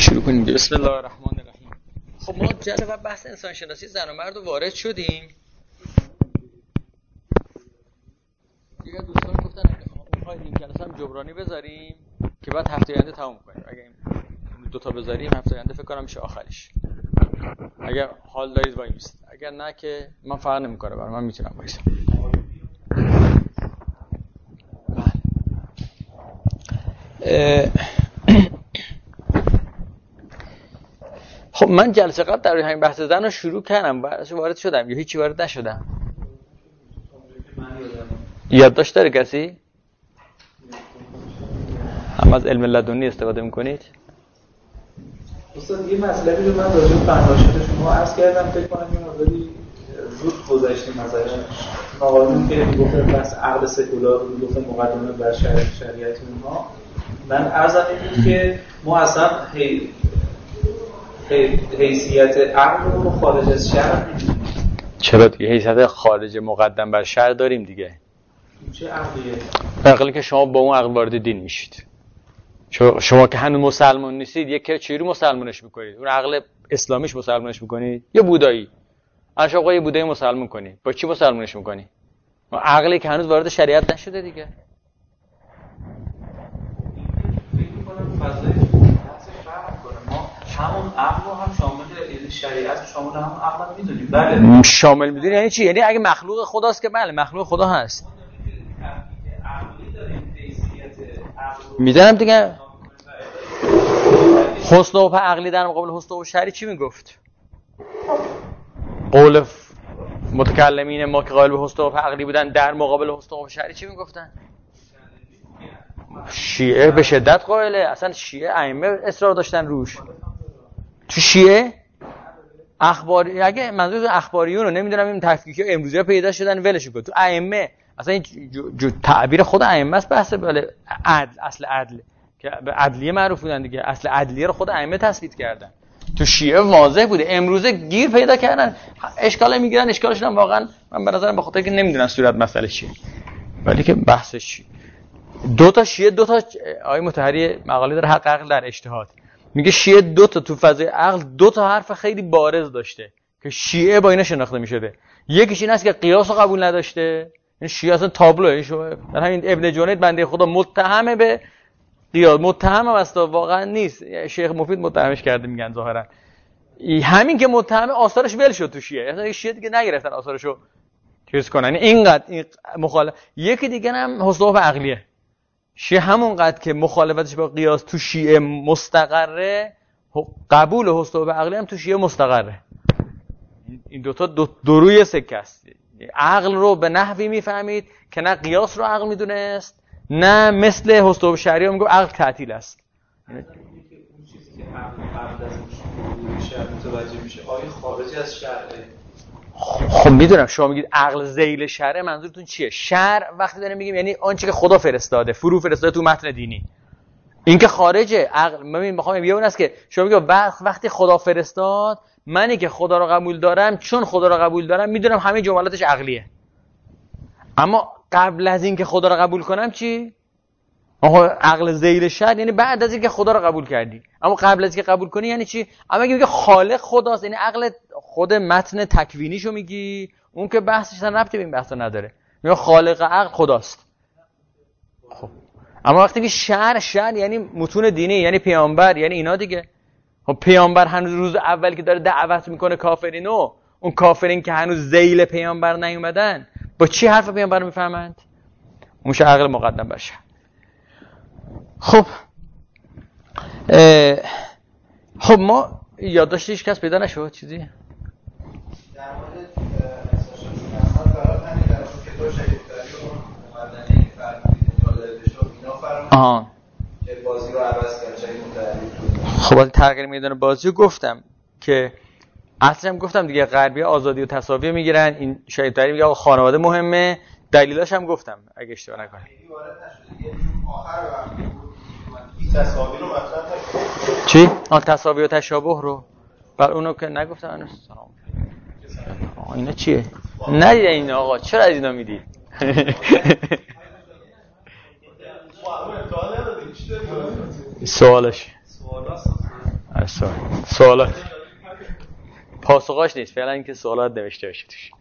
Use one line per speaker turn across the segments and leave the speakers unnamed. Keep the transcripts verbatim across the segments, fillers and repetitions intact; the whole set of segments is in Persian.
شروع کنیم. بسم الله الرحمن الرحیم. خب ما جلسه بحث انسان شناسی زن و مرد رو وارد شدیم. دیگه دوستان گفتن اگه می‌خواید این جلسه هم جبرانی بذاریم که بعد هفته آینده تموم کنیم. اگه این دو تا بذاریم هفته آینده فکر کنم میشه آخرش. اگر حال دارید وای میست. اگر نه که من فرق نمی‌کنه برام، من میتونم وایسم. خب من جلسه قبل در همین بحث زن رو شروع کردم، وارد شدم یا هیچی وارد نشدم؟ یادداشت داره کسی؟ هم از علم لدنی استفاده میکنید؟
استاد یه مسئله رو من راجع به فرمایشات شما عرض کردم، فکر کنم یه مقداری زود گذشتیم ازش. آقایون که میگفت بحث عقل سکولار رو گفت مقدمه بر شریعت شریعت اونها، من عرضم این بود که ما اصلا هی حیثیت عقل رو خارج از شرع می‌دونیم.
چرا دیگه حیثیت خارج مقدم بر شرع داریم دیگه.
چه عقلیه؟
عقلی که شما با اون عقل وارد دین میشید. شما که هنوز مسلمان نیستید، یک چیزی مسلمانش میکنید. اون عقل اسلامیش مسلمانش میکنید یا بودایی؟ اگه شما یه بودایی مسلمان کنی، با چی مسلمانش میکنی؟ عقلی که هنوز وارد شریعت نشده دیگه.
فکر می‌کنم فضای همون عقل رو هم شامل شریعت شامل همون عقل میدونیم. بله
شامل میدونی یعنی چی؟ یعنی اگه مخلوق خداست که بله مخلوق خدا هست.
عقلی داریم حیثیت عقل
میدونم دیگه. حسن و عقلی در مقابل حسن و شرعی چی میگفت؟ قول متکلمین ما که قائل به حسن و عقلی بودن در مقابل حسن و شرعی چی میگفتن؟ شیعه به شدت قائله. اصلا شیعه ائمه اصرار داشتن روش. تو شیعه اخباری، اگه منظور اخباریون رو نمیدونم این تفکیک‌ها امروزی پیدا شدن ولش کن. تو ائمه اصلا این جو جو تعبیر خود ائمه است، بحث بله عدل، اصل عدل که به عدلیه معروف بودن دیگه. اصل عدلیه رو خود ائمه تثبیت کردن. تو شیعه واضح بوده. امروزه گیر پیدا کردن، اشکال میگیرن. اشکالشون هم واقعا من به نظرم به خاطر که نمیدونن صورت مسئله چیه، ولی که بحثش چیه. دو تا شیعه دو تا آیه مطهری مقاله داره حق عقل در اجتهاد. میگه شیعه دو تا تو فضای عقل دو تا حرف خیلی بارز داشته که شیعه با اینا شناخته میشده. یکیش این است که قیاس رو قبول نداشته. این شیعه اصلا تابلوه. شما در همین ابن جنید بنده خدا متهمه به قیاس، متهم هم است واقعا نیست. شیخ مفید متهمش کرده میگن ظاهرا. همین که متهمه آثارش ول شد تو شیعه. اصلا شیعه دیگه نگرفتن آثارشو چیز کنن. اینقدر این مخالف. یکی دیگه هم حسن و عقلیه. شیعه همونقدر که مخالفتش با قیاس تو شیعه مستقره، قبول حسن و عقلی هم تو شیعه مستقره. این دوتا دو دروی سکه است. عقل رو به نحوی میفهمید که نه قیاس رو عقل میدونست، نه مثل حسن و شریعه میگه عقل تعطیل است.
اون چیزی که عقل قبل از اون شرع متوجه میشه آیا خارج از شرعه؟
خب میدونم شما میگید عقل ذیل شرع، منظورتون چیه؟ شرع وقتی داریم میگیم یعنی آنچه که خدا فرستاده، فرو فرستاده تو متن دینی. این که خارجه عقل. من میخوام بگم اون است که شما میگید وقتی خدا فرستاد، منی که خدا رو قبول دارم، چون خدا رو قبول دارم میدونم همه جملاتش عقلیه. اما قبل از این که خدا رو قبول کنم چی؟ آها عقل ذیل شرع یعنی بعد از این که خدا رو قبول کردی. اما قبل از اینکه قبول کنی یعنی چی؟ اما اگه میگه خالق خداست، یعنی عقل خود متن تکوینیشو میگی، اون که بحثش اصلا ربطی به این بحثا نداره. میگه خالق عقل خداست. خب اما وقتی میگه شرع، شرع یعنی متون دینی، یعنی پیامبر، یعنی اینا دیگه. خب پیامبر هنوز روز اول که داره دعوت میکنه کافرینو، اون کافرین که هنوز ذیل پیامبر نیومدن، با چی حرف پیامبر رو میفهمند؟ اون شه عقل مقدم باشه. خب خب ما یادداشت هیچ کس پیدا نشد چیزی
در مورد اساساً قرار همین در اون که تو شهیدکاری و مقدمه فرمودید جالب بشه اینا فرمودید که بازی رو عوض کرد شهید متعلی.
خب از تغییر میدان بازی رو گفتم که اصلا گفتم دیگه غربی آزادی و تساوی میگیرن. این شهیدکاری میگه آقا خانواده مهمه. دلیلاش هم گفتم اگه اشتباه نکنم.
تساوی رو مطرح
چی؟ آن تساوی و تشابه رو بر اونو که نگفتم. انا سلام آقا اینا چیه؟ ندیده این آقا چرا از اینا میدید؟ سوالش سوال سوالات پاسخاش نیست فعلا اینکه سوالات نوشته بشه توش.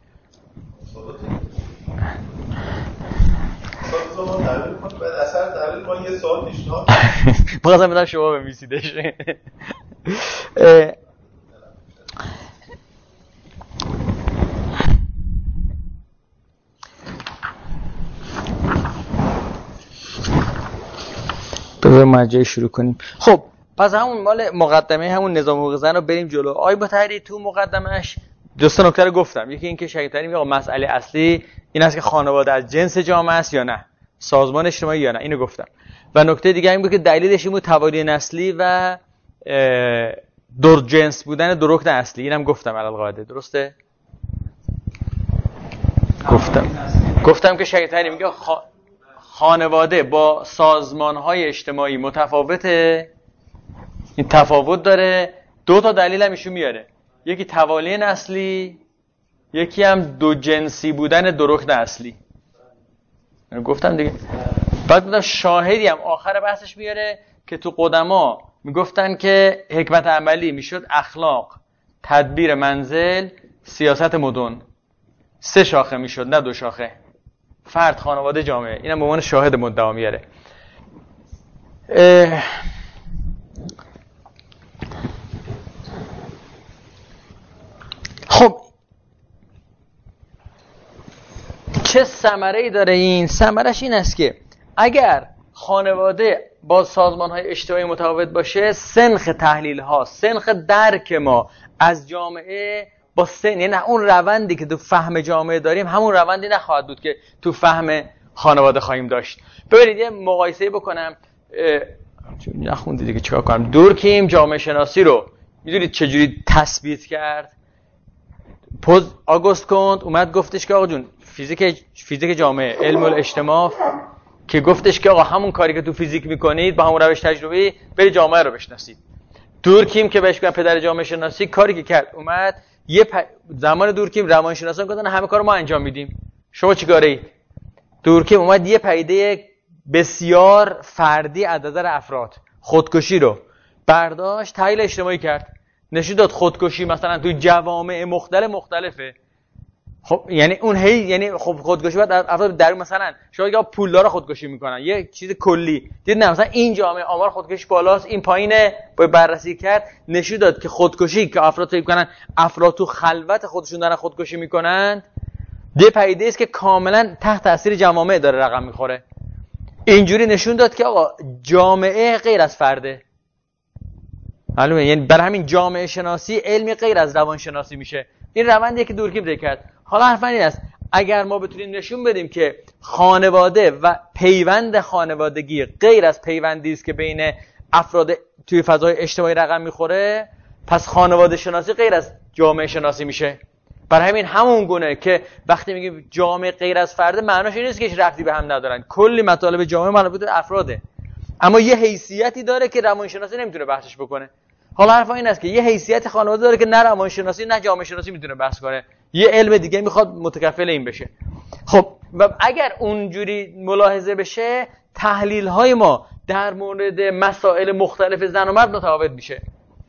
سوال تعریف کنید بعد اثر تعریف کنید یه سوال پیشنهاد
بازم بدم شما بنویسیدش. بذار ماجرا شروع کنیم. خب پس همون مال مقدمه همون نظام حقوق زن رو بریم جلو. آی با تحریر تو مقدمهش دو سه نکته رو گفتم. یکی اینکه شریعت میگه مسئله اصلی این است که خانواده از جنس جامعه است یا نه، سازمان اجتماعی یا نه، اینو گفتم. و نکته دیگه این بود که دلیلش این بود توالی نسلی و دور جنس بودن دو رکن اصلی. اینم گفتم علل قاعده. درسته؟ گفتم گفتم که شریعت میگه خ... خانواده با سازمان‌های اجتماعی متفاوته. این تفاوت داره. دو تا دلیل هم ایشون میاره، یکی توالی نسلی، یکی هم دو جنسی بودن دو رکن اصلی. گفتم دیگه. بعد گفتم شاهدی هم آخر بحثش میاره که تو قدما میگفتن که حکمت عملی میشد اخلاق، تدبیر منزل، سیاست مدن. سه شاخه میشد نه دو شاخه. فرد، خانواده، جامعه. اینم به عنوان شاهد مدعا میاره. خب چه ثمره‌ای داره این؟ ثمرش این است که اگر خانواده با سازمان‌های اجتماعی متفاوت باشه، سنخ تحلیل‌ها، سنخ درک ما از جامعه با سن، یعنی اون روندی که تو فهم جامعه داریم همون روندی نخواهد بود که تو فهم خانواده خواهیم داشت. ببینید یه مقایسه بکنم. نخوندید دیگه چیکار کنم. دورکیم جامعه شناسی رو میدونید چجوری تثبیت کرد؟ پوز آگوست کنت اومد گفتش که آقا جون فیزیک فیزیک جامعه، علم الاجتماع، که گفتش که آقا همون کاری که تو فیزیک میکنید با همون روش تجربی برید جامعه رو بشناسید. دورکیم که بهش میگن پدر جامعه شناسی، کاری که کرد اومد یه پ... زمان دورکیم روانشناسان گفتن همه کارو ما انجام میدیم، شما چیکاره اید؟ دورکیم اومد یه پدیده بسیار فردی از نظر افراد، خودکشی رو برداشت، تحلیل اجتماعی کرد، نشون داد خودکشی مثلا تو جوامع مختلف مختلفه. خب یعنی اون هی یعنی خب خودکشی بعد افراد در مثلا شاید یا پولدارا خودکشی میکنن، یه چیز کلی دید نه مثلا این جامعه آمار خودکشی بالاست این پایینه، با بررسی کرد نشون داد که خودکشی که افراد فکر کنن افراد تو خلوت خودشون دارن خودکشی میکنن، یه پدیده است که کاملا تحت تاثیر جوامع داره رقم میخوره. اینجوری نشون داد که آقا جامعه غیر از فرده. معلومه، یعنی برای همین جامعه شناسی علمی غیر از روان شناسی میشه. این روندیه که دورکیم طی کرد. حالا حرف این است اگر ما بتونیم نشون بدیم که خانواده و پیوند خانوادگی غیر از پیوندی است که بین افراد توی فضای اجتماعی رقم میخوره، پس خانواده شناسی غیر از جامعه شناسی میشه. برای همین همون گونه که وقتی میگیم جامعه غیر از فرد، معناش این نیست که هیچ ربطی به هم ندارن. کلی مطالب جامعه مربوط به افراده، اما یه حیثیتی داره که روانشناسی نمیتونه بحثش بکنه. حالا حرف این است که یه حیثیت خانواده داره که نه روانشناسی نه جامعه شناسی میتونه بحث کنه، یه علم دیگه میخواد متکفل این بشه. خب و اگر اونجوری ملاحظه بشه، تحلیل های ما در مورد مسائل مختلف زن و مرد متفاوت میشه.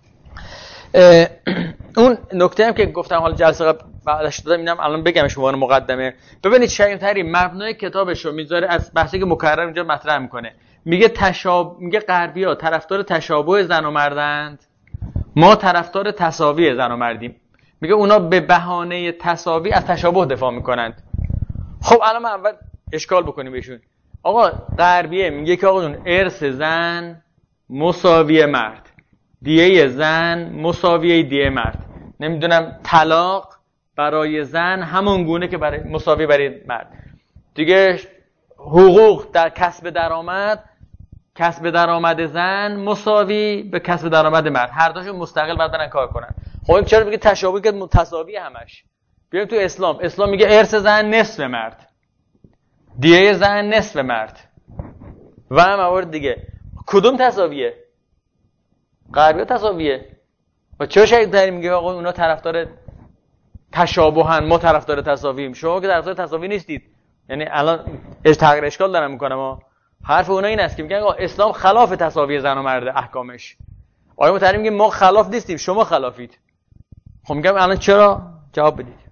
اون نکته هم که گفتم حالا جلسه قبل بعدش دادم، اینم الان بگمش به عنوان مقدمه. ببینید شریف تری مبنای کتابش رو میذاره از بحثی که مکرر اینجا مطرح میکنه. میگه تشابه، میگه غربی‌ها طرفدار تشابه زن و مردند، ما طرفدار تساوی زن و مردیم. میگه اونا به بهانه تساوی از تشابه دفاع میکنند. خب الان ما اول اشکال بکنیم بهشون. آقا غربیه میگه که آقا جون ارث زن مساوی مرد، دیه زن مساوی دیه مرد، نمیدونم طلاق برای زن همون گونه که برای مساوی برای مرد، دیگه حقوق در کسب درآمد، کسب درآمد زن مساوی به کسب درآمد مرد، هر دوشون مستقل باید برن کار کنن. خب این چرا میگه تشابه که متساوی همش؟ بیایم تو اسلام. اسلام میگه ارث زن نصف مرد، دیه زن نصف مرد و موارد دیگه. کدوم تساویه؟ غربی‌ها تساویه. و چرا شریعت داری میگه آقا اونا طرفدار تشابهن ما طرفدار تساوییم؟ شما که طرفدار تساوی نیستید. یعنی الان تغییر اشکال دارم میکنم ها. حرف اونا این است که میگن آقا اسلام خلاف تساوی زن و مرد احکامش. آقای متحری میگه ما خلاف نیستیم، شما خلافید. خب میگم الان چرا؟ جواب بدید.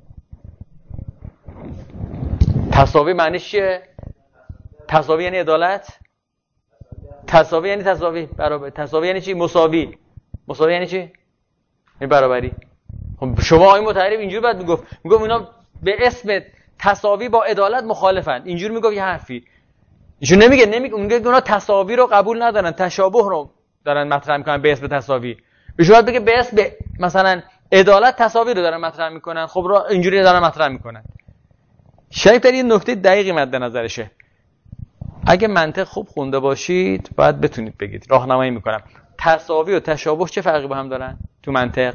تساوی معنیش چیه؟ تساوی یعنی عدالت؟ تساوی یعنی تساوی برابر. تساوی یعنی چی؟ مساوی. مساوی یعنی چی؟ یعنی برابری. خب شما آقای متحری اینجوری بعد میگفت، میگم اینا به اسم تساوی با عدالت مخالفن. اینجوری میگفت یه حرفی. ایشون نمیگه نمیگه میگه اونا تساوی رو قبول ندارن، تشابه رو دارن مطرح میکنن به اسم تساوی. ایشون باید بگه به اسم مثلا عدالت تساوی رو دارن مطرح میکنن. خب را اینجوری دارن مطرح میکنن. شریف در یه نکته دقیقی مد نظرشه. اگه منطق خوب خونده باشید باید بتونید بگید. راهنمایی میکنم. تساوی و تشابه چه فرقی با هم دارن تو منطق؟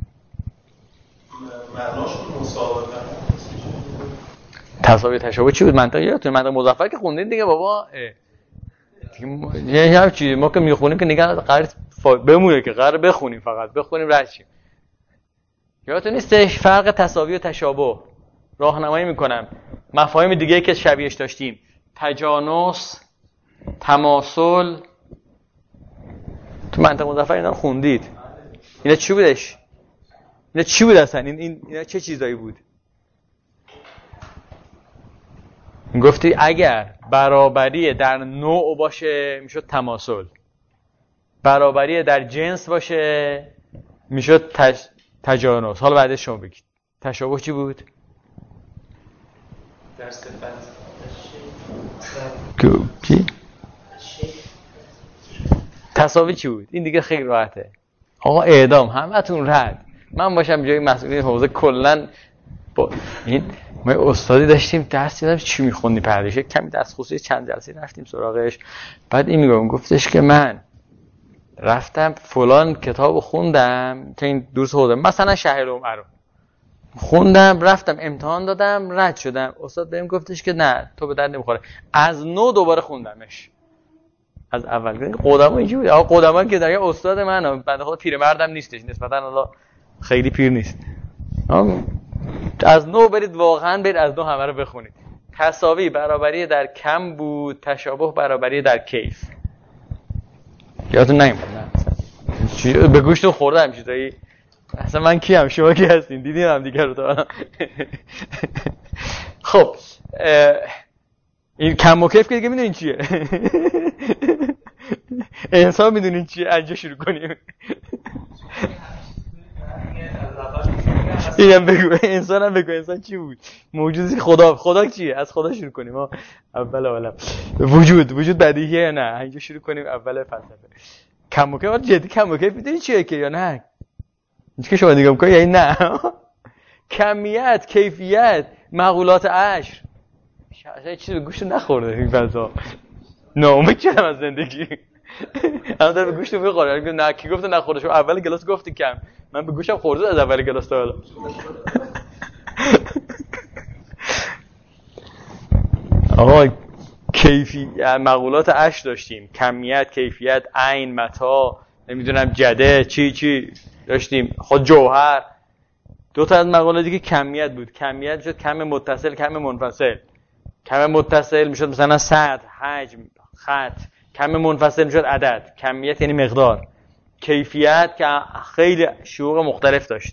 معناشون مساواتن.
تساوی تشابه چی بود منطق؟ یادتونه منطق مظفر که خوندید دیگه بابا. یه چیزی ما که میخونیم که نگاه قرار بمونه که قرار بخونیم، فقط بخونیم رد شیم. یادتون نیستش فرق تساوی و تشابه؟ راهنمایی میکنم. مفاهیم دیگه که شبیهش داشتیم، تجانس، تماسل، تو منطق مظفر اینا خوندید. اینا چی بودش؟ اینا چی بود اصلا؟ این این اینا چه چیزایی بود؟ گفتی اگر برابری در نوع باشه میشد تماسل، برابری در جنس باشه میشد تج... تجانس. حالا بعدش شما بگید تشابه چی بود؟
در صفت.
کی؟ تساوی چی بود؟ این دیگه خیلی راحته. آقا اعدام همتون رد. من باشم جای مسئولین حوزه کلا با این ما استادی داشتیم درس دیدم چی میخوندی پرداشه کمی دست خصوصی چند جلسه رفتیم سراغش. بعد این میگم گفتش که من رفتم فلان کتابو خوندم که این درس حوزه مثلا شهر عمر رو خوندم، رفتم امتحان دادم رد شدم. استاد بهم گفتش که نه تو به درد نمیخوره، از نو دوباره خوندمش از اول. قدما اینجوری بود. آقا قدما که در یه استاد من بنده خدا پیرمردم نیستش، نسبتا حالا خیلی پیر نیست. از نو برید واقعا برید از نو همه رو بخونید. تساوی برابری در کم بود، تشابه برابری در کیف. یادتون نمیاد نه؟ به گوشتون خورده هم چیزایی. اصلا من کیم شما کی هستین؟ دیدین هم دیگه رو تا خب این کم و کیف که دیگه میدونین چیه؟ انسان میدونین چیه؟ اینجا شروع کنیم. اینم بگو انسان هم بگو انسان چی بود؟ موجودی خدا. خدا چیه؟ از خدا شروع کنیم. ما اول اولا وجود وجود بدیهیه یا نه؟ اینجا شروع کنیم اول فلسفه. کم و کیف جدی کم و کیف میدونی چیه که یا نه؟ اینجا که شما نگاه میکنی یعنی نه. کمیت، کیفیت، مقولات عشر. اصلا چیزی به گوشت نخورده این فلسفه. ناامید شدم از زندگی. اما در به گوشت میخوره. نه کی گفته نخورده؟ شما اول گلاس گفتی کم. من به گوشم خورده از اول گلاس تا حالا. آقا کیفی مقولات اش داشتیم، کمیت، کیفیت، عین، متا، نمیدونم جده، چی چی داشتیم، خود جوهر. دو تا از مقولات دیگه کمیت بود. کمیت شد کم متصل، کم منفصل. کم متصل میشد مثلا سطح، حجم، خط. کم منفصل میشد عدد. کمیت یعنی مقدار. کیفیت که خیلی شیوع مختلف داشت.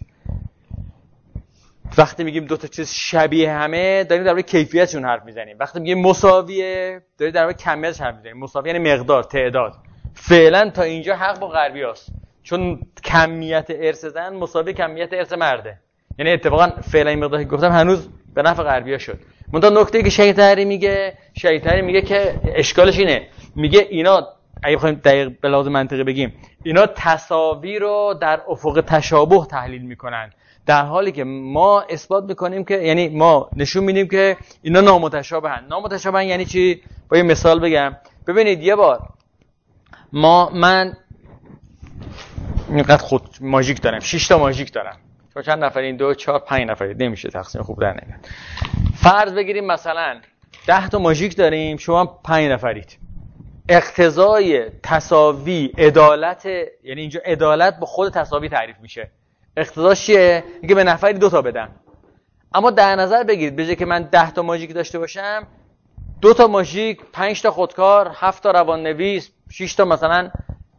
وقتی میگیم دو تا چیز شبیه همه داریم درباره کیفیتشون حرف میزنیم. وقتی میگیم مساویه داریم درباره کمیتش حرف میزنیم. مساوی یعنی مقدار، تعداد. فعلا تا اینجا حق با غربیاست، چون کمیت ارث زن مساوی کمیت ارث مرده. یعنی اتفاقا فعلا این مقداری گفتم هنوز به نفع غربیا شد. منتها نکته که شیخ طاهری میگه، شیخ طاهری میگه که اشکالش اینه، میگه اینا اگه بخوایم دقیق به لحاظ منطقی بگیم اینا تساوی رو در افق تشابه تحلیل میکنن، در حالی که ما اثبات میکنیم که یعنی ما نشون میدیم که اینا نامتشابهن. نامتشابهن یعنی چی؟ با یه مثال بگم. ببینید یه بار ما من اینقدر خود ماژیک دارم، شش تا ماژیک دارم. چون چند نفرین؟ دو، چهار، پنج نفرین. نمیشه تقسیم خوب در نمیاد. فرض بگیریم مثلا ده تا ماژیک داریم، شما پنج نفرید. اقتضای تساوی عدالت، یعنی اینجا عدالت با خود تساوی تعریف میشه. اقتضاش چیه؟ اینکه به نفری دو تا بدم. اما در نظر بگیرید به جای که من ده تا ماژیک داشته باشم، دو تا ماژیک، پنج تا خودکار، هفت تا روان نویس، شش تا مثلا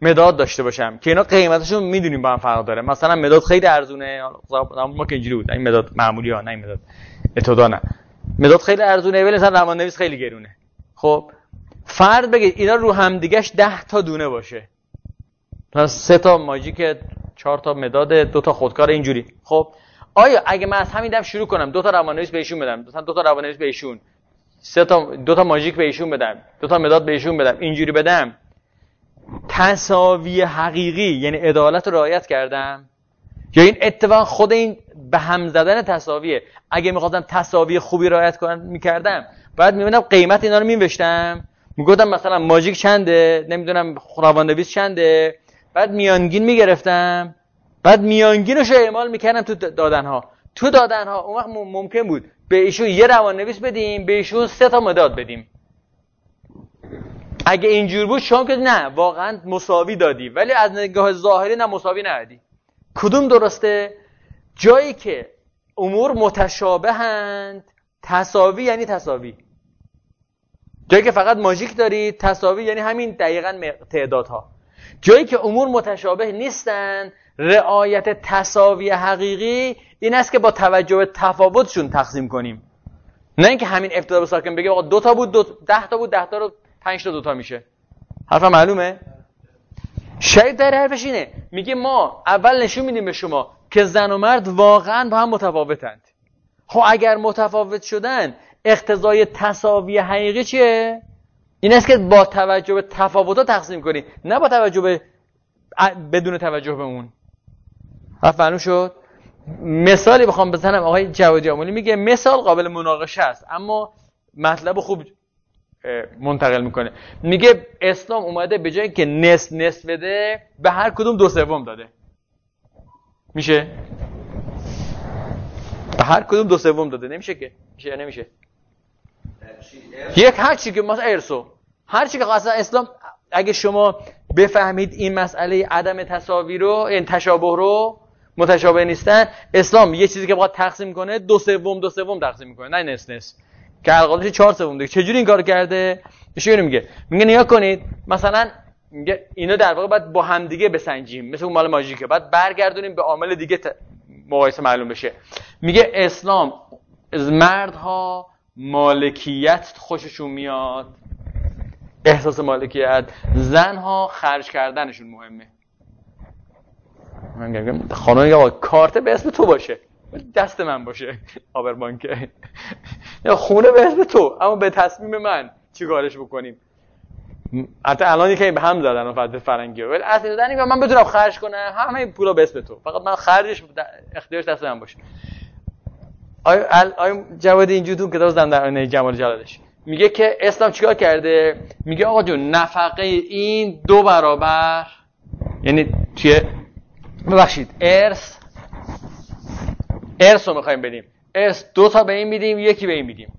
مداد داشته باشم که اینا قیمتشون میدونیم با هم فرق داره. مثلا مداد خیلی ارزونه، ما که اینجوری بود، این مداد معمولی ها، نه این مداد اتودا، نه مداد خیلی ارزونه ولی مثلا رمان نویس خیلی گرونه. خب فرض بگید اینا رو هم دیگه‌اش ده تا دونه باشه، مثلا سه تا ماژیک، چهار تا مداد، دو تا خودکار، اینجوری. خب آیا اگه من از همین دم شروع کنم دو تا رمان نویس بهشون بدم، مثلا دو تا رمان نویس بهشون، سه تا دو تا ماژیک بهشون بدم، دو تا مداد بهشون بدم، اینجوری بدم، تساوی حقیقی یعنی عدالت رو رعایت کردم؟ یا این اتفاق خود این به هم زدن تساویه؟ اگه می‌خواستم تساوی خوبی رعایت کنم می‌کردم بعد می‌بینم قیمت اینا رو می‌نوشتم، میگفتم مثلا ماژیک چنده، نمیدونم روان‌نویس چنده، بعد میانگین میگرفتم، بعد میانگینش رو اعمال میکردم تو دادنها. تو دادنها اون وقت ممکن بود به ایشون یه روان‌نویس بدیم، به ایشون سه تا مداد بدیم. اگه اینجور بود شما که نه واقعا مساوی دادی، ولی از نگاه ظاهری نه مساوی ندادی. کدوم درسته؟ جایی که امور متشابهند، تساوی یعنی تساوی. جایی که فقط ماژیک داری، تساوی یعنی همین دقیقاً تعدادها. جایی که امور متشابه نیستن، رعایت تساوی حقیقی این است که با توجه به تفاوتشون تقسیم کنیم. نه اینکه همین ابتدا به ساکن بگه آقا دو تا بود، دو ده تا بود، ده تا رو پنج تا دو تا میشه. حرفم معلومه؟ شاید در حرفش اینه، میگه ما اول نشون میدیم به شما که زن و مرد واقعا با هم متفاوتند. خب اگر متفاوت شدن اقتضای تساوی حقیقی چیه؟ این است که با توجه به تفاوت‌ها تقسیم کنی، نه با توجه به بدون توجه به اون. حرف معلوم شد؟ مثالی بخوام بزنم، آقای جوادی آملی میگه مثال قابل مناقشه است اما مطلب خوب منتقل میکنه. میگه اسلام اومده به جای که نصف نصف بده به هر کدوم دو سوم داده. میشه؟ به هر کدوم دو سوم داده. نمیشه که؟ میشه یا نمیشه؟ یک هر چی که مثلا ارثو، هر چی که اصلا اسلام اگه شما بفهمید این مسئله عدم تساوی رو، این تشابه رو، متشابه نیستن، اسلام یه چیزی که باید تقسیم کنه دو سوم دو سوم تقسیم میکنه، نه نصف نصف که القاضی چهار سوم دیگه. چجوری این کارو کرده؟ میشه میگه میگه نیا کنید مثلا میگه اینا در واقع باید با هم دیگه بسنجیم، مثل اون مال ماژیکه، بعد برگردونیم به عامل دیگه ت... مقایسه معلوم بشه. میگه اسلام از مردها مالکیت خوششون میاد، احساس مالکیت، زنها خرج کردنشون مهمه. من میگم خانم یا کارت به اسم تو باشه، دست من باشه، آبربانکه، یا خونه به اسم تو اما به تصمیم من چی کارش بکنیم. حتی الان که به هم زدن و فقط فرنگی ولی اصلا زدن که من بتونم خرج کنم همه پولا به اسم تو، فقط من خرجش اختیارش دست من باشه. آیا آیا جوادی اینجوری تو کتاب زن در آینه جمال جلالش میگه که اسلام چیکار کرده؟ میگه آقا جون نفقه این دو برابر، یعنی توی ببخشید ارث ارث رو میخوایم بدیم، ارث دو تا به این میدیم یکی به این میدیم،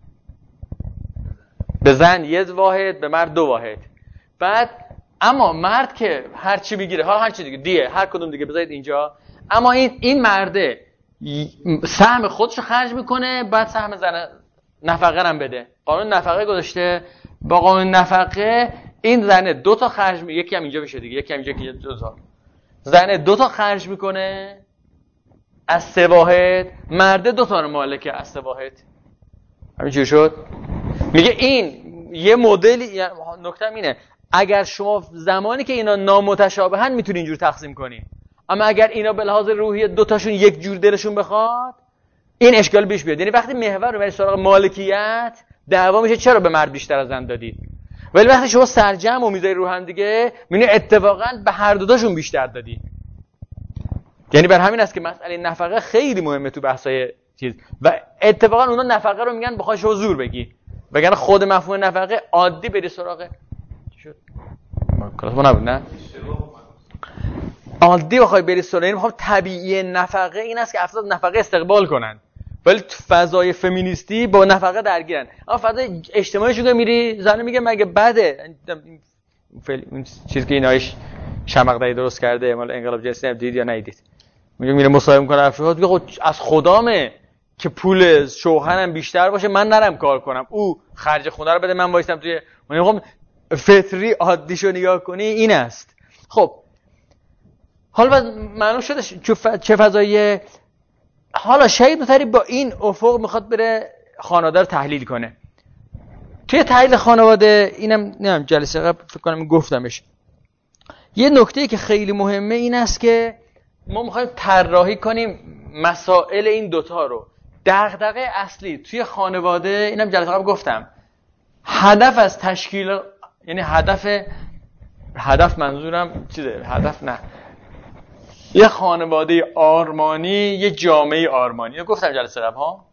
به زن یه واحد به مرد دو واحد. بعد اما مرد که هر چی بگیره، ها هر چی دیگه دیه هر کدوم دیگه بذارید اینجا، اما این این مرده سهم خودشو خرج میکنه، بعد سهم زن نفقه هم بده. قانون نفقه گذاشته، با قانون نفقه این زنه دو تا خرج می... یکی هم اینجا بشه دیگه، یکی هم اینجا که دو تا زنه دو تا خرج میکنه از سه واحد، مرده دو تا مالکه از سه واحد. همینجوری شد. میگه این یه مدلی، یعنی نکته اینه اگر شما زمانی که اینا نامتشابهن میتونی اینجور تقسیم کنی، اما اگر اینا به لحاظ روحی دو تاشون یک جور دلشون بخواد این اشکال پیش بیاد. یعنی وقتی محور رو بری سراغ مالکیت دعوا میشه چرا به مرد بیشتر از زن دادید، ولی وقتی شما سرجم و میذاری رو هم دیگه میبینی اتفاقا به هر دو تاشون بیشتر دادی. یعنی بر همین است که مسئله نفقه خیلی مهمه تو بحثای چیز، و اتفاقا اونا نفقه رو میگن بخوای شما زور بگی، وگرنه خود مفهوم نفقه عادی بری سراغ چی شد کلاس ما نبود نه عادی بخوای بری سراغ این میخوام طبیعی نفقه این است که افراد نفقه استقبال کنن، ولی فضای فمینیستی با نفقه درگیرن. اما فضای اجتماعی شو میری زن میگه مگه بده این چیزی که اینایش شمقدهی درست کرده مال انقلاب جنسی دید یا ندید، میگه میره مصاحبه میکنه افراد میگه از خدامه که پول شوهرم بیشتر باشه من نرم کار کنم، او خرج خونه رو بده من وایسم توی. میگم فطری عادیشو نگاه کنی این است. خب حالا معلوم شده چه فضایی. حالا شهید نوطری با این افق میخواد بره خانواده رو تحلیل کنه. توی تحلیل خانواده اینم نمیدونم جلسه قبل فکر کنم گفتمش، یه نکته که خیلی مهمه این است که ما میخوایم طراحی کنیم مسائل این دوتا رو. دغدغه اصلی توی خانواده، اینم جلسه قبل گفتم، هدف از تشکیل، یعنی هدف هدف منظورم چیزه، هدف نه، یه خانواده آرمانی، یه جامعه آرمانی. اینو گفتم جلسه قبل ها.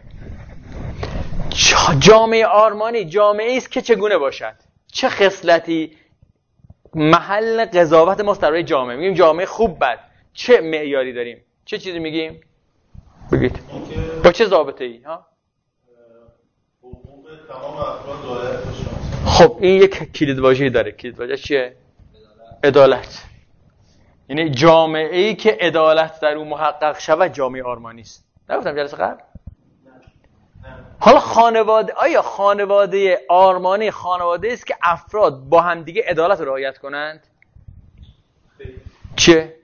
جامعه آرمانی جامعه است که چگونه باشد، چه خصلتی محل قضاوت ما در جامعه. میگیم جامعه خوب بد، چه معیاری داریم، چه چیزی میگیم؟ بگید با چه ضابطه ای ها؟
حقوق تمام افراد رعایت بشه.
خب این یک کلیدواژه‌ای داره. کلیدواژه چیه؟ عدالت. یعنی جامعه ای که عدالت در اون محقق شود جامعه آرمانی است. نگفتم جلسه قبل؟ حالا خانواده، آیا خانواده آرمانی خانواده است که افراد با همدیگه عدالت رو رعایت کنند؟ چه؟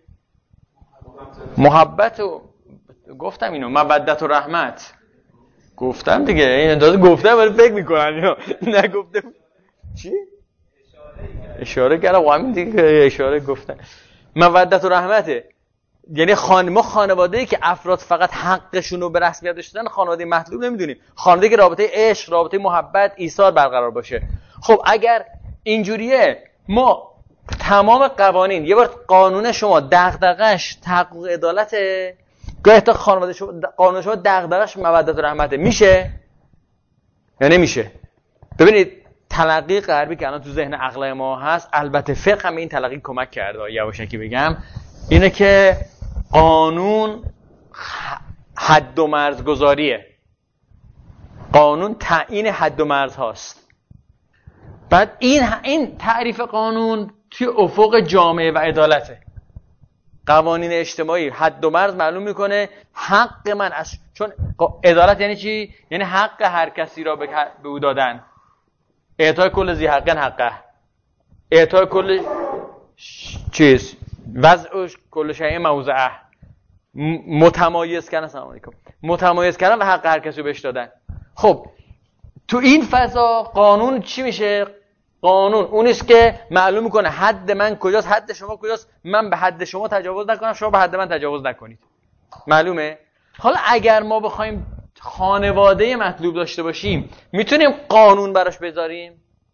محبت و گفتم اینو، مودت و رحمت گفتم دیگه. این اندازه گفتم ولی فکر میکنن اینو نگفتم. چی؟ اشاره کردم و همین دیگه اشاره گفتم. مودت و رحمته. یعنی خان ما خانواده‌ای که افراد فقط حقشون رو به رسمیت داشتن خانواده مطلوب نمیدونیم. خانواده‌ای که رابطه عشق، رابطه محبت، ایثار برقرار باشه. خب اگر اینجوریه، ما تمام قوانین، یه بار قانون شما دغدغش تحقق عدالته، گاهی تا خانواده شما قانون شما دغدغش مودت و رحمته، میشه یا نمیشه؟ ببینید تلقی غربی که الان تو ذهن عقل ما هست، البته فقه هم این تلقی کمک کرده، یواشکی بگم، اینه که قانون حد و مرز گذاریه. قانون تعیین حد و مرز هاست. بعد این این تعریف قانون توی افق جامعه و عدالته. قوانین اجتماعی حد و مرز معلوم میکنه حق من از، چون عدالت یعنی چی؟ یعنی حق هر کسی را به او دادن. اعطای کل ذی حقن حقه. اعطای کل چیز وضع کل شیء موضعه. متمایز کردن، سلام علیکم، متمایز کردن و حق هر کسی رو بهش دادن. خب تو این فضا قانون چی میشه؟ قانون اونیست که معلوم میکنه حد من کجاست، حد شما کجاست، من به حد شما تجاوز نکنم، شما به حد من تجاوز نکنید. معلومه؟ حالا اگر ما بخوایم خانواده مطلوب داشته باشیم، میتونیم قانون براش بذاریم؟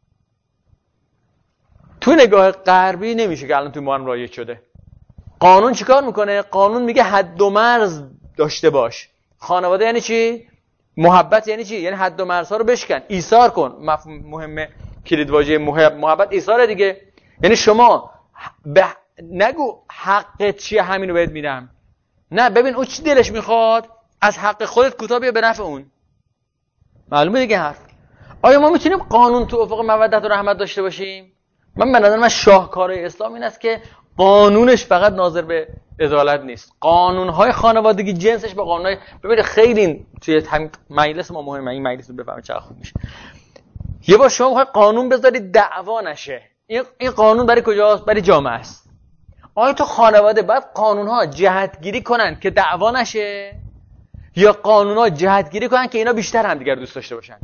تو نگاه غربی نمیشه که الان تو ما هم رایج شده. قانون چیکار میکنه؟ قانون میگه حد و مرز داشته باش. خانواده یعنی چی؟ محبت یعنی چی؟ یعنی حد و مرزها رو بشکن، ایثار کن. مفهوم مهمه، کلیدواژه محبت ایثار دیگه. یعنی شما به نگو حقت چیه همین رو بهت میدم، نه، ببین اون چی دلش میخواد، از حق خودت کوتاه بیا به نفع اون. معلومه دیگه حرف. آیا ما میتونیم قانون تو افق مودت و رحمت داشته باشیم؟ من به نظر من شاهکارهای اسلام این است که قانونش فقط ناظر به عدالت نیست. قانونهای خانوادگی جنسش با قانونهای، ببینید خیلی توی همین مجلس ما مهمه، این مجلس رو بفهمید چقدر خوب میشه. یه بار شما میخواید قانون بذارید دعوا نشه، این این قانون برای کجاست؟ برای جامعه است. آیا تو خانواده باید قانونها جهتگیری کنن که دعوا نشه، یا قانونها جهتگیری کنن که اینا بیشتر هم دیگر دوست داشته باشن؟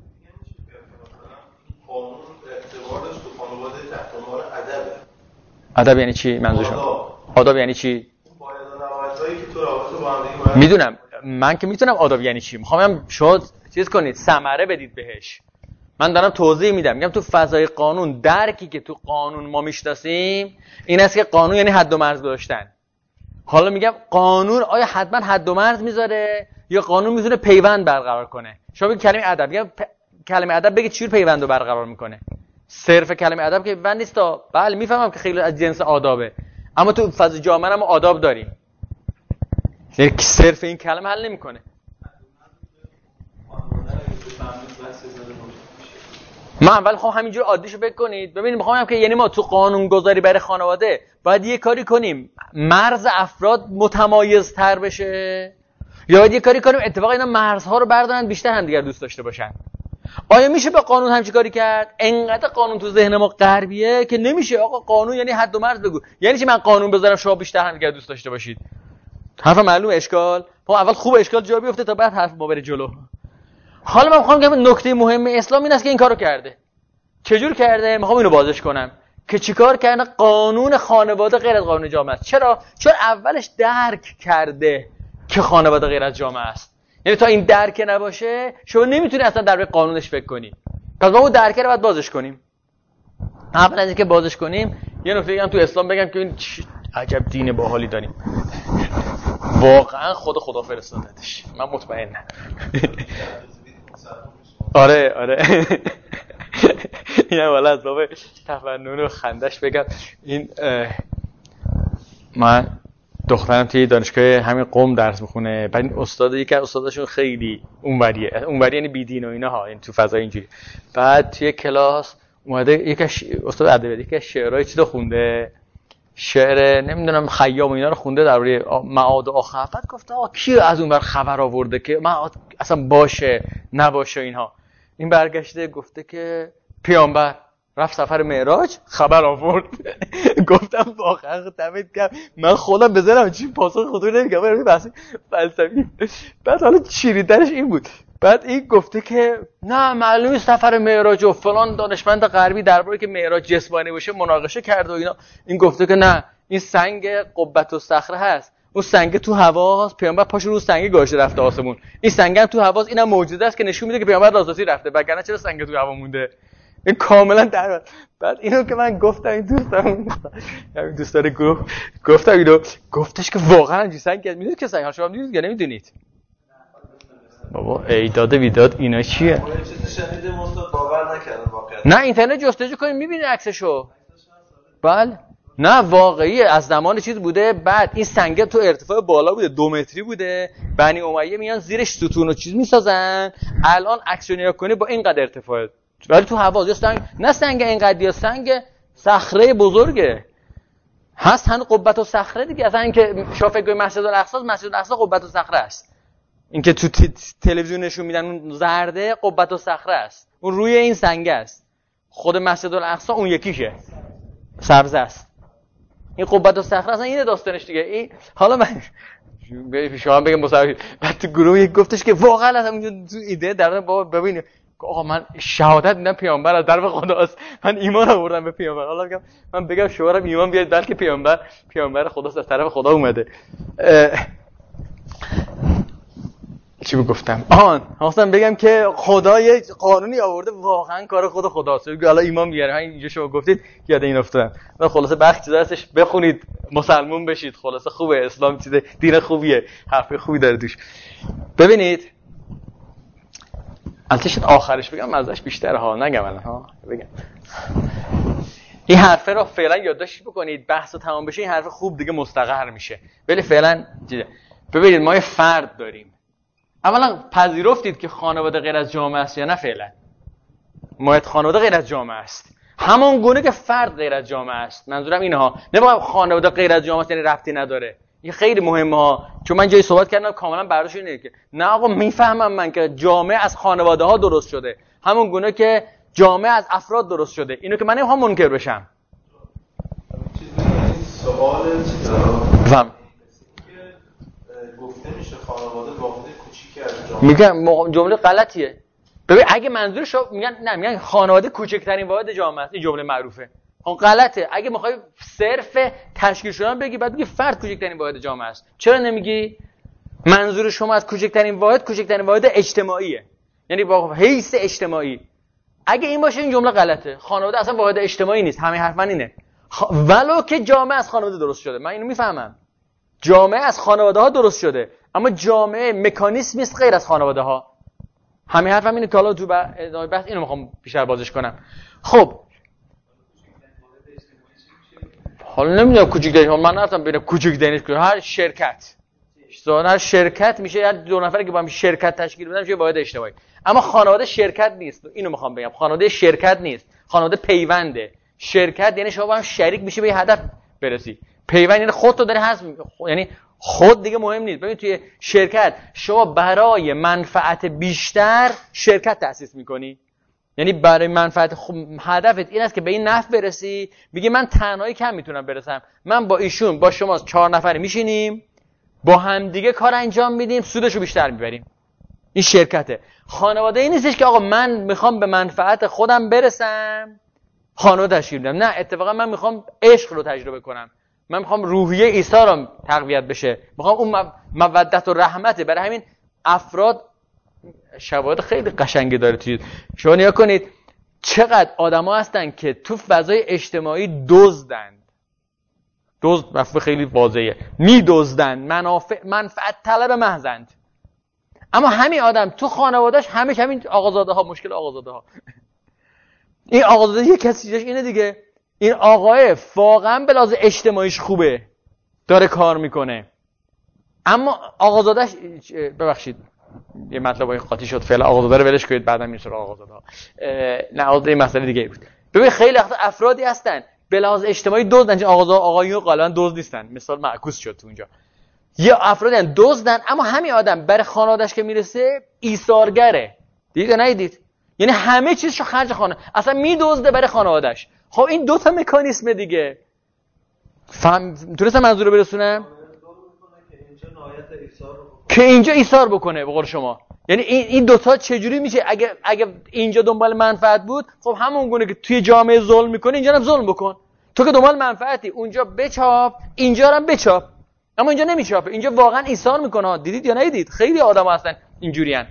قانون اعتبارش تو خانواده تحت عنوان ادبه.
ادب یعنی چی منظور شما؟ آداب یعنی چی؟
باید روایتایی که تو رابطه با هم دیگه
میدونم، من که میتونم آداب یعنی چی، میخوام شما چیز کنید، ثمره بدید بهش. من دارم توضیح میدم، میگم تو فضای قانون، درکی که تو قانون ما میشناسیم این است که قانون یعنی حد و مرز گذاشتن. حالا میگم قانون آیا حتما حد و مرز میذاره یا قانون میتونه پیوند برقرار کنه؟ شما بگید کلمه ادب، میگم پ... کلمه ادب بگید چجور پیوند رو برقرار میکنه؟ صرف کلمه ادب که پیوند نیست. تا بله میفهمم که خیلی از جنس آدابه، اما تو فضای جامعه ما آداب داریم، یعنی صرف این کلمه حل نمیکنه. من اول میخوام همینجور عادیشو فکر کنید. ببینید میخوام هم که یعنی ما تو قانون گذاری برای خانواده باید یه کاری کنیم مرز افراد متمایزتر بشه، یا باید یه کاری کنیم اتفاقا اینا مرزها رو بردارن بیشتر هم دیگر دوست داشته باشن. آیا میشه با قانون همچین کاری کرد؟ انقدر قانون تو ذهن ما غربیه که نمیشه. آقا قانون یعنی حد و مرز بگو. یعنی چی من قانون بذارم شما بیشتر هم دیگه دوست داشته باشید؟ حرف معلومه اشکال. ما اول خوب اشکال جا بیفته تا بعد حرف ما بره جلو. حالا من میخوام بگم نکته مهم اسلام این است که این کارو کرده. چجور کرده؟ میخوام اینو بازش کنم که چیکار کرده. قانون خانواده غیر از قانون جامعه است. چرا؟ چون اولش درک کرده که خانواده غیر از جامعه است. یعنی تا این درک نباشه شما نمیتونی اصلا در قانونش فکر کنی. پس ما اون درک رو باید بازش کنیم. قبل از اینکه بازش کنیم یه نکته دیگه هم تو اسلام بگم که این عجب دین باحالی داریم. واقعا خود خدا فرستادتش. من مطمئنم. آره آره. اینا والا از باب تفنن و خندش بگم. این من دخترم توی دانشگاه همین قم درس میخونه. بعد این استاد یکی از استاداشون خیلی اونوریه. اونوری یعنی بیدین و اینا ها، این تو فضای اینجوری. بعد توی کلاس اومده یکی استاد ادبیات یکی از شعرهای چی رو خونده، شعر نمیدونم خیام و اینا رو خونده درباره معاد و آخرت. بعد گفته آقا کی از اون بر خبر آورده که معاد اصلا باشه نباشه اینها؟ این برگشته گفته که پیامبر رفت سفر معراج خبر آورد. گفتم واقعا دمت گرم. من خودم بزنم چی پاسخ خودم نمیگم. من بحث فلسفی. بعد حالا چیریدنش این بود. بعد این گفته که نه معلومه سفر معراج و فلان دانشمند غربی درباره که معراج جسمانی باشه مناقشه کرد و اینا. این گفته که نه این سنگ قبة الصخره هست. اون سنگ تو هواست، پیامبر پاشو رو سنگ گاشه رفته آسمون. این سنگ هم تو هواست، اینم معجزه است که نشون میده که پیامبر راستی رفته. وگرنه چرا سنگ تو هوا مونده؟ این کاملا در. بعد اینو که من گفتم این دوستم همین دوستان گروه گفتم اینو گفتش که واقعا چه سنگ میدونید که سنگ ها شما میدونید یا نمیدونید؟ بابا ایداد ویداد اینا چیه؟
چیزی شنیدم استاد باور نکردم واقعا.
نه اینترنت جستجو کنید میبینید عکسشو. بله نه واقعی از زمان چیز بوده. بعد این سنگ تو ارتفاع بالا بوده، دو متری بوده. بنی امیه میان زیرش ستون و چیز میسازن. الان عکسو نگاه کنی با اینقدر ارتفاع، ولی تو هوا یا سنگ نه سنگ اینقدر یا سنگ صخره بزرگه هست. هنوز قبة الصخره دیگه. اصلا اینکه شما فکر کنید مسجد الاقصی مسجد الاقصی قبة الصخره است. اینکه تو تلویزیون نشون میدن اون زرده قبة الصخره است. اون روی این سنگ است. خود مسجد الاقصی اون یکیشه سبز است. این قبة الصخره اصلا اینه داستانش دیگه. این حالا من به شما بگم مصاحبه بعد تو گروه یک گفتش که واقعا اصلا تو ایده در بابا ببین آقا من شهادت میدم پیامبر از طرف خداست. من ایمان آوردم به پیامبر. حالا میگم من بگم شوهرم ایمان بیاد بلکه پیامبر پیامبر خداست از طرف خدا اومده. چی گفتم؟ آن خواستم بگم که خدا یه قانونی آورده واقعا کار خود خداست. حالا ایمان بیاره. همین اینجا شما گفتید یاد این افتادم. من خلاصه بخش چیزا هستش بخونید مسلمون بشید. خلاصه خوبه اسلام چیز دین خوبیه. حرف خوبی داره توش. ببینید البته شاید آخرش بگم مزهش بیشتره ها. نگم الان ها بگم. این حرفه رو فعلا یادداشت بکنید. بحث تمام بشه این حرف خوب دیگه مستقر میشه. ولی فعلا چیزه. ببینید ما یه فرد داریم. اولا پذیرفتید که خانواده غیر از جامعه است یا نه؟ فعلا مایت خانواده غیر از جامعه است. همان گونه که فرد غیر از جامعه است. منظورم اینه ها. نمیگم خانواده غیر از جامعه است یعنی ربطی نداره. این خیلی مهمه ها. چون من جایی صحبت کردم کاملا برداشت اینه که نه آقا میفهمم من که جامعه از خانواده ها درست شده. همون گونه که جامعه از افراد درست شده. اینو که من نمیخوام منکر بشم.
سوال
فهم
گفته میشه خانواده واحد کوچیکی از جامعه.
میگم جمله غلطیه. ببین اگه منظورش میگن نه میگن خانواده کوچکترین واحد جامعه است. این جمله معروفه. اون غلطه. اگه میخوای صرف تشکیل شدن بگی بعد بگی فرد کوچکترین واحد جامعه است. چرا نمیگی منظور شما از کوچکترین واحد کوچکترین واحد اجتماعیه؟ یعنی با حیث اجتماعی. اگه این باشه این جمله غلطه. خانواده اصلا واحد اجتماعی نیست. همین حرف من اینه. خ... ولو که جامعه از خانواده درست شده. من اینو میفهمم. جامعه از خانواده ها درست شده. اما جامعه مکانیسمی است غیر از خانواده ها. همین حرفم اینه که حالا تو ادامه بحث اینو میخوام بیشتر بازش کنم. خب حالا نمیدونم کوچیک‌ترین من نرفتم ببینم کوچیک‌ترینش کجاست. هر شرکت هر شرکت میشه هر دو نفری که با هم شرکت تشکیل بدن میشه واحد اجتماعی. اما خانواده شرکت نیست. اینو میخوام بگم. خانواده شرکت نیست. خانواده پیونده. شرکت یعنی شما با هم شریک میشه به یه هدف برسی. پیوند یعنی خودت رو داری حذف، یعنی خود دیگه مهم نیست. ببین توی شرکت شما برای منفعت بیشتر شرکت تأسیس میکنی، یعنی برای منفعت خب هدفت این است که به این نفع برسی. میگه من تنهایی کم میتونم برسم، من با ایشون با شما چهار نفری میشینیم با هم دیگه کار انجام میدیم، سودشو بیشتر میبریم. این شرکته. خانواده این نیستش که آقا من میخوام به منفعت خودم برسم خانواده تشکیل بدم. نه، اتفاقا من میخوام عشق رو تجربه کنم، من میخوام روحیه عیسی رو تقویت بشه، میخوام اون مودت و رحمته. برای همین افراد شواهد خیلی قشنگی داره. توی شما نیا کنید چقدر آدما هستن که تو فضای اجتماعی دزدن. دزد مفهوم خیلی واضحه، میدزدن، منافع منفعت طلب محضند. اما همین آدم تو خانواده‌اش همه همین آقازاده ها، مشکل آقازاده ها. این آقازاده یه کسی اینه دیگه، این آقای واقعا به لحاظ اجتماعیش خوبه، داره کار میکنه، اما آقازاده‌اش ببخشید یه مطلبای قاطی شد، فعلا آقازاده رو ولش کنید، بعدا میرسه آقازاده ها. نه آقازاده این مسئله دیگه بود. ببین خیلی وقت افرادی هستن به لحاظ اجتماعی دزدن، چون آقازاده آقایون غالبا دزد نیستن، مثال معکوس شد تو اونجا. یه افرادی دزدن اما همین آدم برای خانواده‌اش که میرسه ایثارگره. دید ندید؟ یعنی همه چیزشو خرج خانه، اصلا میدزده برای خانواده‌اش. خب این دو تا مکانیسم دیگه. فهم تونستم منظور رو برسونم؟ که اینجا ایثار بکنه به قول شما. یعنی این این دو تا چجوری میشه؟ اگه اگه اینجا دنبال منفعت بود، خب همون گونه که توی جامعه ظلم میکنه اینجا هم ظلم بکن. تو که دنبال منفعتی، اونجا بچاپ، اینجا هم بچاپ. اما اینجا نمیچاپه، اینجا واقعا ایثار میکنه. دیدید یا ندیدید؟ خیلی آدم هستن اینجوریان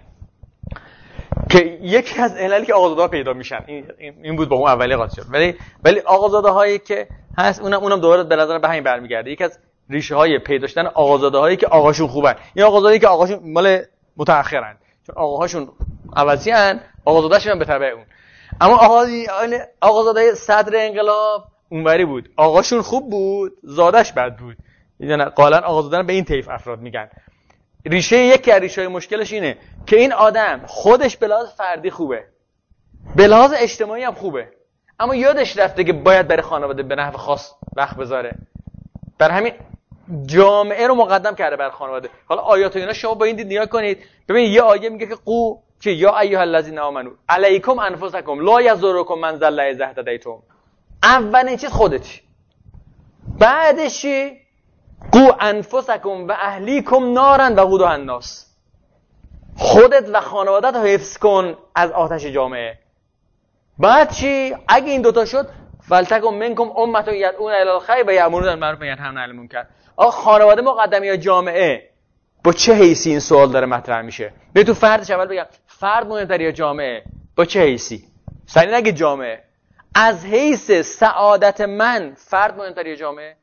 که یکی از عللی که آقازاده‌ها پیدا میشن این این بود با اون اولی قاطی شد. ولی ولی آقازاده‌هایی که هست اونم اونم دوباره به نظر به همین برمیگرده. یکی از ریشه های پیدا شدن آقازاده‌هایی که آقاشون خوبن، این آقازاده‌ای که آقاشون مال متأخرن، چون آقاهاشون عوضیان، آقازاده‌شون به تبع اون. اما آقای آقازاده صدر انقلاب اونوری بود، آقاشون خوب بود، زادش بد بود. یعنی قالاً آقازاده به این طیف افراد میگن. ریشه یکی از ریشه‌های مشکلش اینه که این آدم خودش به لحاظ فردی خوبه، به لحاظ اجتماعی هم خوبه، اما یادش رفته که باید برای خانواده به نحو خاص وقت بذاره. برای همین جامعه رو مقدم کرده بر خانواده. حالا آیات و اینا شما با این دید نگاه کنید، ببین یه آیه میگه که قو که یا ایها الذین آمنو علیکم انفسکم لا یضرکم من ضل اذا اهتدیتم. اولین چیز خودتی، بعدش قو انفسکم و اهلیکم نارا وقودها الناس. خودت و خانوادت رو حفظ کن از آتش جامعه. بعد چی؟ اگه این دوتا شد فلتکم منکم امة یدعون الی الخیر و یأمرون بالمعروف و ینهون عن المنکر. آقا خانواده مقدمه یا جامعه؟ با چه حیثی این سوال داره مطرح میشه؟ به تو فردش اول بگم فرد مهمتره یا جامعه؟ با چه حیثی؟ سری نگه جامعه. از حیث سعادت من فرد مهمتره یا جامعه؟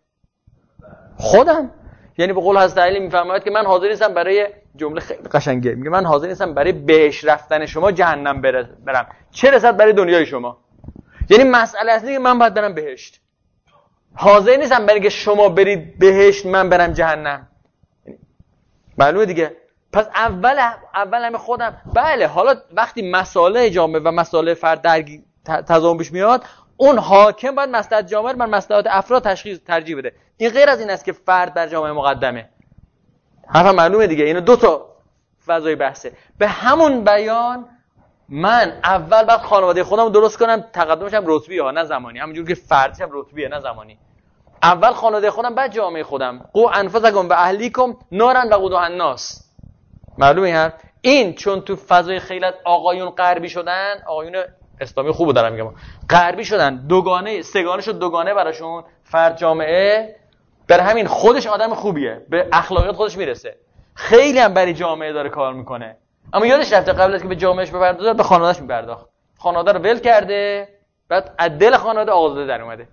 خودم. یعنی به قول حضرت علی میفرماید که من حاضر نیستم برای، جمله خیلی قشنگه، میگه من حاضر نیستم برای بهشت رفتن شما جهنم برم، چه رسد برای دنیای شما. یعنی مسئله اصلی که من باید برم بهشت، حاضر نیستم برای که شما برید بهشت من برم جهنم. معلومه دیگه. پس اول اول همه خودم. بله حالا وقتی مسائل جامعه و مسائل فرد درگیر تضاد پیش میاد، اون حاکم باید مصلحت جامعه رو بر مصلحت افراد تشخیص ترجیح بده. این غیر از این است که فرد در جامعه مقدمه. حرفم معلومه دیگه. اینا دو تا فضای بحثه. به همون بیان من اول بعد خانواده خودم درست کنم، تقدمش هم رتبیه ها نه زمانی، همونجور که فردش هم رتبیه نه زمانی. اول خانواده خودم بعد جامعه خودم. قو انفسکم و اهلیکم نارا وقودها الناس. معلومه این این چون تو فضای خیلت آقایون غربی شدن، آقایون اسلامی خوبو دارم میگم، غربی شدن، دوگانه سگانه شد دوگانه براشون فرد جامعه. بر همین خودش آدم خوبیه، به اخلاقیات خودش میرسه، خیلی هم برای جامعه داره کار میکنه، اما یادش رفته قبل از که به جامعهش بپردازه به خانواده‌اش میپرداخت. خانواده رو ول کرده، بعد از دل خانواده آقازاده در اومده.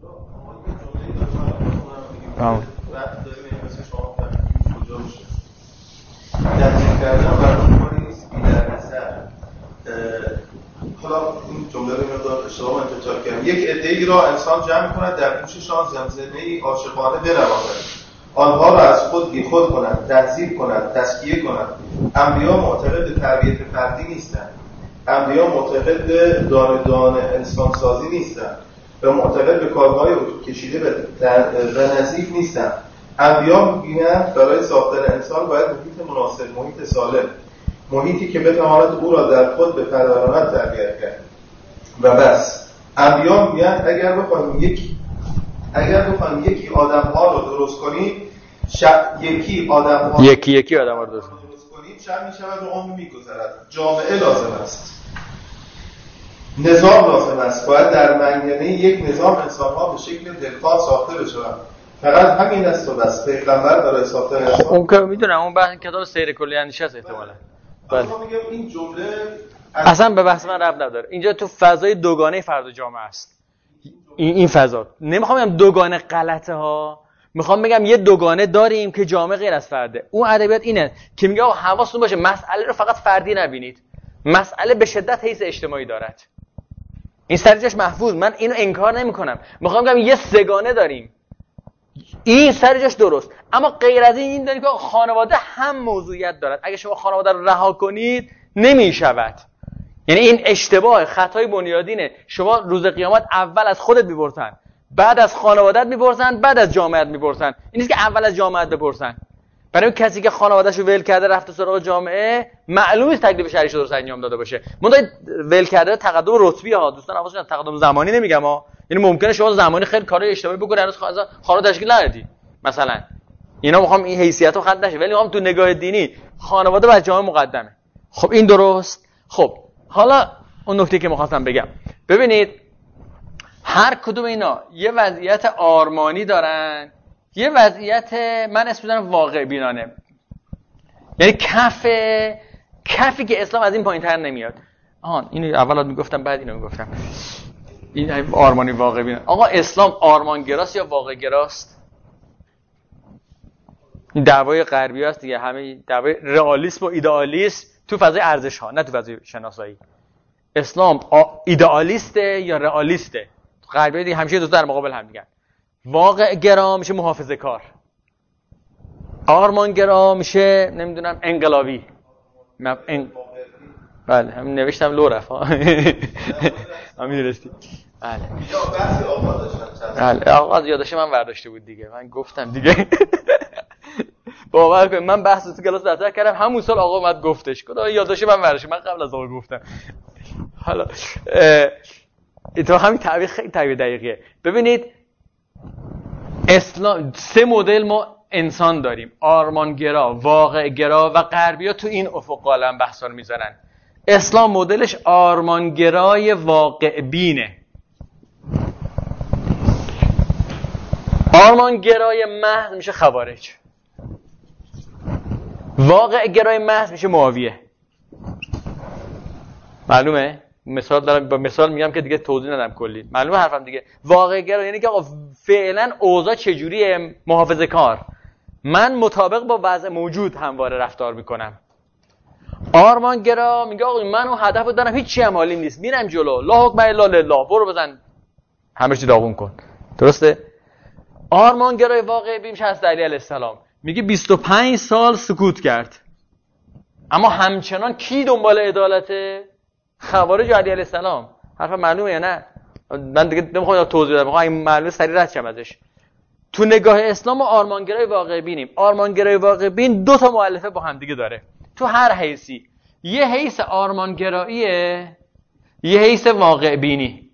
تمام. دستگیر کردن برای کاری نیست که در نظر حالا این جمله رو مقدار اشتباه انتخاب کردم. یک عده‌ای را انسان جمع کند در گوششان زمزمه‌ای عاشقانه برواند، آنها را از خود بیخود کند، تهذیب کند، تزکیه کند. انبیا معتقد به تربیت فردی نیستند، انبیا معتقد به دانه دانه انسان سازی نیستند و معتقد به کارهای اتو کشیده و نظیف نیستند. انبیا میگویند برای ساختن انسان باید محیط مناسب، محیط سالم، محیطی که بتواند او را در خود به پروراند تربیت کرد و بس. انبیا میگویند اگر بخوایم یک اگر بخوایم یکی آدم‌ها رو درست کنیم، شب یکی آدم‌ها
یکی یکی آدم‌ها رو درست
کنیم، شب می‌شود و عمر می‌گذرد. جامعه لازم است، نظام لازم است. باید در منگنه یک نظام انسان‌ها به شکل دلخواه ساخته بشوند. فقط همین است و بس. پیغمبر برای ساختن انسان،
اون که میدونم اون بحث کتاب سیر کلی اندیشه است احتمالاً.
بله. میگم این جمله
اصلا به بحث من ربط نداره. اینجا تو فضای دوگانه فرد و جامعه است. این این فضا. نمیخوام بگم دوگانه غلطه ها. میخوام بگم یه دوگانه داریم که جامعه غیر از فرده. اون ادبیات اینه که میگه حواستون باشه مسئله رو فقط فردی نبینید. مسئله به شدت حیث اجتماعی دارد. این سر جاش محفوظ. من اینو انکار نمیکنم. میخوام بگم یه سگانه داریم. این سر جاش درست. اما غیر از این این داریم که خانواده هم موضوعیت دارد. اگه شما خانواده رو رها کنید نمیشود. یعنی این اشتباه، خطای بنیادینه. شما روز قیامت اول از خودت میپرسن، بعد از خانواده‌ات میپرسن، بعد از جامعه‌ات میپرسن. این نیست که اول از جامعه‌ات بپرسن. برای کسی که خانواده‌شو ول کرده رفته سراغ جامعه، معلومه است تکلیف شرعیش درست انجام داده باشه. منتها ول کرده تقدم رتبی ها، دوستان حواسشون تقدم زمانی نمیگم ها. یعنی ممکنه شما زمانی خیلی کارهای اشتباهی بکنید، هنوز خانواده تشکیل ندادی مثلا. اینا میخوام این حیثیتو خط نشه، ولی میخوام تو نگاه دینی خانواده بر جامعه مقدمه. خب این درست. خب حالا اون نکته که می‌خواستم بگم، ببینید هر کدوم اینا یه وضعیت آرمانی دارن، یه وضعیت من اسم می‌ذارم واقع بینانه. یعنی کف کفی که اسلام از این پایین‌تر نمیاد. آهان اینو اول میگفتم بعد اینو میگفتم. این آرمانی واقع بینانه. آقا اسلام آرمانگراست یا واقع گراست؟ این دعوای غربی است دیگه، همه دعوای رئالیسم و ایدئالیسم تو فضای ارزش ها، نه تو فضای شناسایی. اسلام ایدئالیسته یا رئالیسته؟ غربی دیگه همیشه دو تا در مقابل هم میگن. واقع گرا میشه محافظه کار، آرمان گرا میشه نمیدونم انقلابی. من ان... بله همین نوشتم لو رفت ها. همین درستی. بله
یا بحث آقا داشتم.
بله آقا یادش من برداشته بود دیگه، من گفتم دیگه. باور کن من بحث تو کلاس مطرح کردم، همون سال آقا اومد گفتش. خدا یادداشت من برداشت، من قبل از آقا گفتم. حالا تو همین تعبیر خیلی تعبیر دقیقیه. ببینید اسلام سه مدل ما انسان داریم: آرمانگرا، واقعگرا و غربی‌ها تو این افق عالم بحثا رو میذارن. اسلام مدلش آرمانگرای واقع بینه. آرمانگرای محض میشه خوارج، واقع گرای محض میشه معاویه. معلومه؟ مثال دارم، با مثال میگم که دیگه توضیح ندم کلی. معلومه حرفم دیگه. واقع گرا یعنی که آقا فعلا اوضاع چجوریه، محافظه کار، من مطابق با وضع موجود همواره رفتار میکنم. آرمان گرا میگه آقا من اون هدفو دارم، هیچی هم حالیم نیست، میرم جلو، لا حکم الا لله، برو بزن همه چی داغون کن. درسته؟ آرمان گرای واقع بینش هست علی علیه السلام میگه بیست و پنج سال سکوت کرد، اما همچنان کی دنبال عدالته؟ خوارج علی علیه السلام. حرف معلومه یا نه؟ من دیگه نمیخوام توضیح بدم، میخوام این معلومه سریع رد شم ازش. تو نگاه اسلام آرمانگرای واقع بینیم. آرمانگرای واقع بین دو تا مؤلفه با هم دیگه داره تو هر حیثی. یه حیث آرمانگراییه، یه حیث واقع بینی.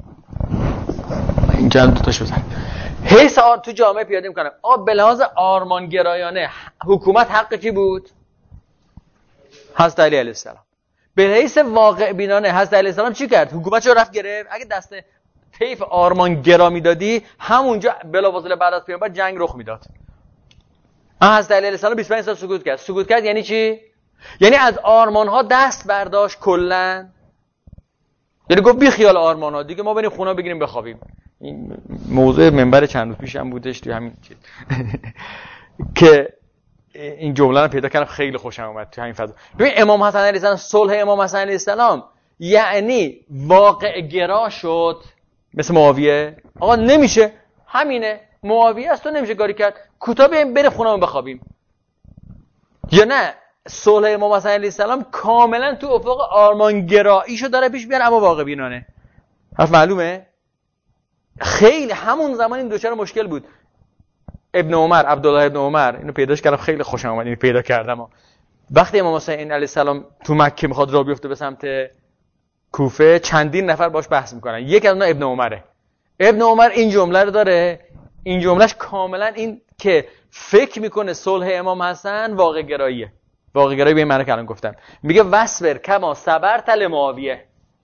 اینجا دو تاش بزن. حیث آر تو جامعه پیاده میکنم. آ به لحاظ آرمانگرایانه حکومت حق کی بود؟ حضرت علی علیه السلام. به حیث واقع بینانه حضرت علیه السلام چی کرد؟ حکومتشو رفت گرفت. اگه دست طیف آرمانگرا میدادی همونجا بلافاصله بعد از پیامبر جنگ رخ میداد. حضرت علی علیه السلام بیست و پنج سال سکوت کرد. سکوت کرد یعنی چی؟ یعنی از آرمان‌ها دست برداشت کلاً. یعنی گفت بی خیال آرمان‌ها دیگه، ما بریم خونه بگیریم بخوابیم. این موضوع منبر چند روز پیشم بودش توی همین چیز که این جمله رو پیدا کردم، خیلی خوشم اومد تو همین فضا. ببین امام حسن علیه السلام، صلح امام حسن علیه السلام یعنی واقع گرا شد مثل معاویه. آقا نمیشه، همینه، معاویه است، تو نمیشه کاری کرد، کوتاه بریم بریم خونه‌مون بخوابیم. یا نه صلح امام حسن علیه السلام کاملا تو افق آرمانگراییشو داره پیش میاره، اما واقع بینانه. حرف معلومه؟ خیلی همون زمان این دوچار مشکل بود. ابن عمر، عبدالله ابن عمر، اینو پیداش کردم، خیلی خوشم اومد اینو پیدا کردم. وقتی امام حسین علیه السلام تو مکه میخواد راه بیفته به سمت کوفه، چندین نفر باش بحث میکنن. یکی از اونها ابن عمره. ابن عمر این جمله رو داره، این جملهش کاملا این که فکر میکنه صلح امام حسن واقع گراییه. واقع گرایی به این معنی که الان گفتم. میگه وصبر کما صبرت لمعاویه.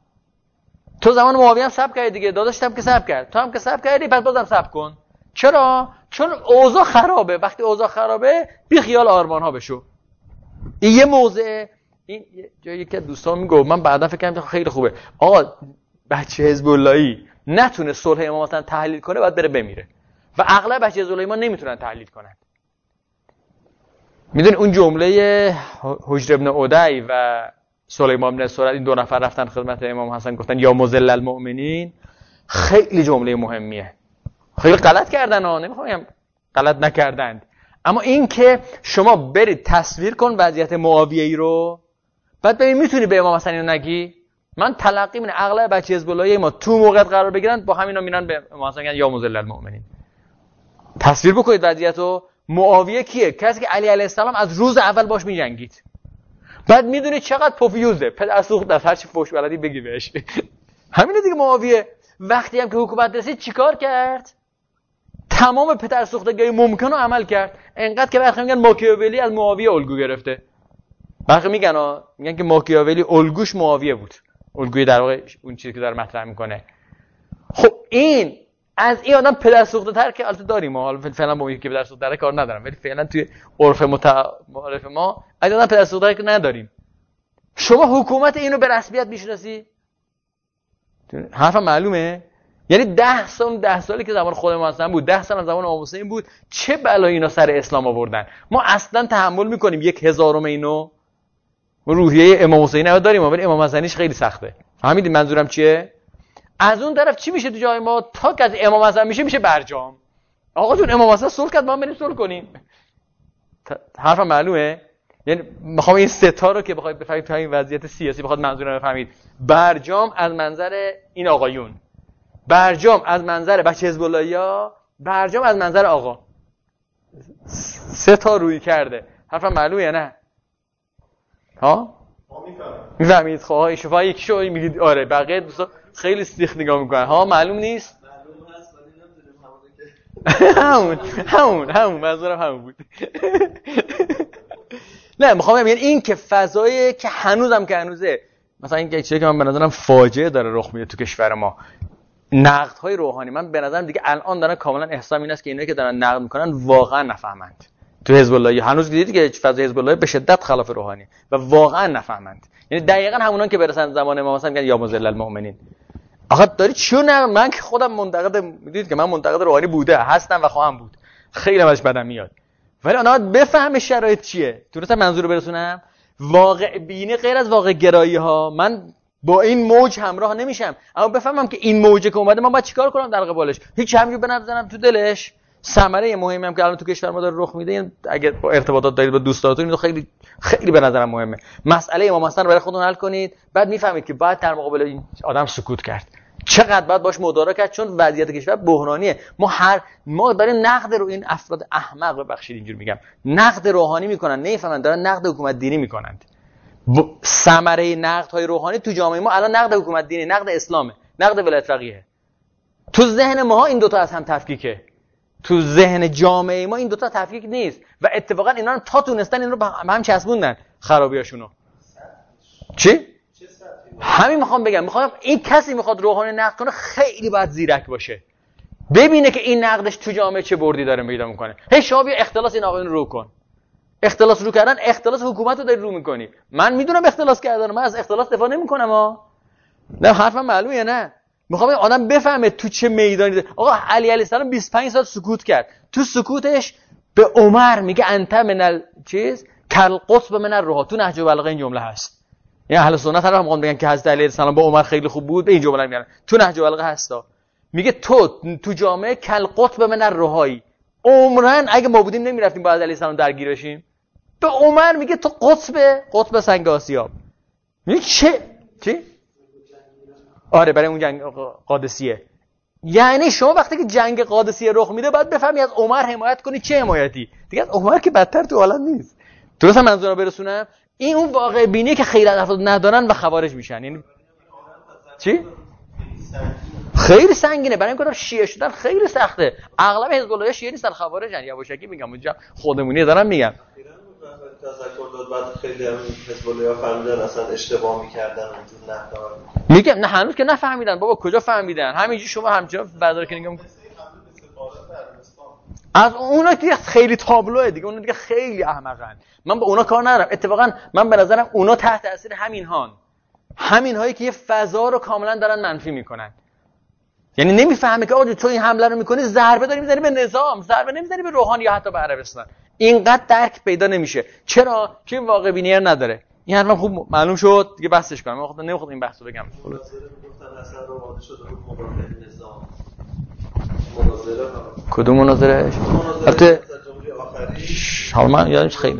تو زمان معاویه هم صبر کردی دیگه، داداشم که صبر کرد، تو هم که صبر کردی، پس بازم صبر کن. چرا؟ چون اوضاع خرابه. وقتی اوضاع خرابه بی خیال آرمان ها بشو. این یه موضع، این جایی که دوستان میگه من بعدا فکر کردم خیلی خوبه. آقا بچه حزب اللهی نتونه صلح امام حسن تحلیل کنه، باید بره بمیره. و اغلب بچه حزب اللهی ما نمیتونن تحلیل کنن. میدونی اون جمله حجر ابن عدی و سلیمان بن سرد، این دو نفر رفتن خدمت امام حسن گفتن یا مذل المؤمنین، خیلی جمله مهمیه. خیلی غلط کردن ها، نمیخوام بگم غلط نکردند، اما این که شما برید تصویر کن وضعیت معاویه ای رو، بعد ببین میتونی به امام حسن اینو نگی. من تلقی من اغلب بچه حزب اللهی ما تو موقع قرار بگیرن با همینا میرن به امام حسن میگن یا مذل المؤمنین. تصویر بکنید وضعیتو. معاویه کیه؟ کسی که علی علیه السلام از روز اول باش میجنگید. بعد میدونی چقدر پوفیوزه، پدر سوخت از هر چی فوش بلدی بگی بهش. همینه دیگه. معاویه وقتی هم که حکومت رسید چیکار کرد؟ تمام پدر سوختگی ممکن رو عمل کرد. انقدر که برخی میگن ماکیاولی از معاویه الگو گرفته. برخی میگن ها، میگن که ماکیاولی الگوش معاویه بود. الگوی در واقع اون چیزی که داره مطرح میکنه. خب این از این آدم پدر سوخته تر که البته داریم ما، حالا فعلا با اون که پدر سوخته تر کار ندارم، ولی فعلا توی عرف متعارف ما از آدم پدر سوخته که نداریم. شما حکومت اینو به رسمیت میشناسی؟ حرفم معلومه. یعنی ده سال ده سالی که زمان خود ما هستن بود، ده سال از زمان امام حسین بود، چه بلایی اینا سر اسلام آوردن. ما اصلا تحمل میکنیم یک هزارم اینو. ما روحیه امام حسین رو داریم ولی امام حسنیش خیلی سخته. فهمیدید منظورم چیه؟ از اون طرف چی میشه تو جای ما؟ تا که از امام حسن میشه میشه برجام. آقا جون امام حسن صلح کرد، ما بریم صلح کنیم. حرفم معلومه. یعنی میخوام این سه تا رو که بخواید بفهمید تو این وضعیت سیاسی بخواد منظورم بفهمید. برجام از منظر این آقایون، برجام از منظر بچه حزب اللهیا، برجام از منظر آقا. سه تا روی کرده. حرفم معلومه یا نه؟ ها؟ میفهمید؟ خب شفا یکی شو میگید آره، بقیه دوستا خیلی سیخ نگاه میکنن. ها معلوم نیست؟ معلوم هست ولی نمیدونم همون همون همون منظورم همون بود. نه میخوام بگم این که فضایی که هنوزم که هنوزه، مثلا این چیزی که من به نظرم فاجعه داره رخ میده تو کشور ما، نقدهای روحانی. من به نظرم دیگه الان دارن کاملا احسام این است که اینایی که دارن نقد میکنن واقعا نفهمند. تو حزب الله هنوز دیدید که فضای حزب الله به شدت خلاف روحانی و واقعا نفهمند. یعنی دقیقاً همونان که برسن زمان امام حسن میگن یا مذل المؤمنین. آخه داری چیو نه؟ من که خودم منتقد، میدونید که من منتقد روحانی بوده هستم و خواهم بود، خیلی ازش بدم میاد، ولی اونا بفهمه شرایط چیه. درسته منظور برسونم؟ واقع بینی غیر از واقع گرایی ها. من با این موج همراه نمیشم، اما بفهمم که این موجه که اومده من باید چیکار کنم در قبالش. هیچ همجور بنظرم تو دلش. ثمره مهمی هم که الان تو کشور ما داره رخ میده، اگه با ارتباطات دارید با دوستاتون، اینو خیلی خیلی به نظرم مهمه. مسئله امام حسن رو برای خودتون حل کنید، بعد میفهمید که باید در مقابل این آدم سکوت کرد. چقدر باید باش مدارا کرد، چون وضعیت کشور بحرانیه. ما هر ما داریم نقد رو این افراد احمق، ببخشید اینجوری میگم، نقد روحانی میکنن، نمیفهمن دارن نقد حکومت دینی میکنند. ثمره نقدهای روحانی تو جامعه ما الان نقد حکومت دینی، نقد اسلامه، نقد ولایت فقیه. تو ذهن ما این دوتا از هم تفکیکه. تو ذهن جامعه ما این دوتا تفکیک نیست و اتفاقا اینا رو تا تونستن این رو به هم چسبوندن خرابیاشونو. چی؟ همین میخوام بگم. میخوام این کسی میخواد روحانی نقد کنه خیلی باید زیرک باشه، ببینه که این نقدش تو جامعه چه بردی داره پیدا میکنه. هی شما بیا اختلاس این آقایون رو کن. اختلاس رو کردن، اختلاس حکومت رو داری رو میکنی. من میدونم اختلاس کردن، من از اختلاس دفاع نمیکنم ها. نه حرفم معلومه. نه میخوام این آدم بفهمه تو چه میدانی ده. آقا علی علیه السلام بیست و پنج سال سکوت کرد. تو سکوتش به عمر میگه انت من ال چیز کل قطب من الروح. تو نهج البلاغه این جمله هست. یعنی اهل سنت هم میگن میگن که حضرت علی علیه السلام با عمر خیلی خوب بود، به این جمله میگن. تو نهج البلاغه هستا. میگه تو تو جامعه کل قطب من الروحی. عمرن اگه ما بودیم نمیرفتیم با علی علیه السلام درگیر بشیم. به عمر میگه تو قطب قطب سنگ آسیاب. میگه چه چی؟ آره برای اون جنگ قادسیه. یعنی شما وقتی که جنگ قادسیه رخ میده باید بفهمی از عمر حمایت کنی. چه حمایتی؟ دیگه از عمر که بدتر تو عالم نیست. درست منظورم برسونم؟ این اون واقع بینی که خیلی افراد ندارن و خوارج میشن. یعنی چی؟ خیلی سنگینه. برای این کارا شیعه شدن خیلی سخته. اغلب حزب الله شیعه نیستن، خوارجن. یواشکی میگم اونجا خودمونی دارم میگم.
تذکر داد بعد خیلی هم حزب الله فهمیدن اصلا اشتباه میکردن اونجور نه.
میگم نه هنوز که نفهمیدن. بابا کجا فهمیدن؟ همینجوری شما همچنان بازار که نگم از اونا که خیلی تابلوه دیگه، اونا دیگه خیلی احمقن. من با اونا کار ندارم. اتفاقا من به نظرم اونا تحت تاثیر همین هان. همین هایی که یه فضا رو کاملا دارن منفی میکنن. یعنی نمیفهمه که آقا تو این حمله رو میکنی ضربه داری میزنی به نظام، ضربه نمیزنی به روحانی یا حتی به عربستان. اینقدر درک پیدا نمیشه. چرا؟ چون این واقع بینی نره. این حرفم خوب معلوم شد دیگه، بسش کنم. من خودم نمیخوام این بحثو بگم.
خلاص گفتن اصلا رو واضح شده بود مقابل نظام. مناظره
کدوم مناظره؟ البته حالا من یادمش خیلی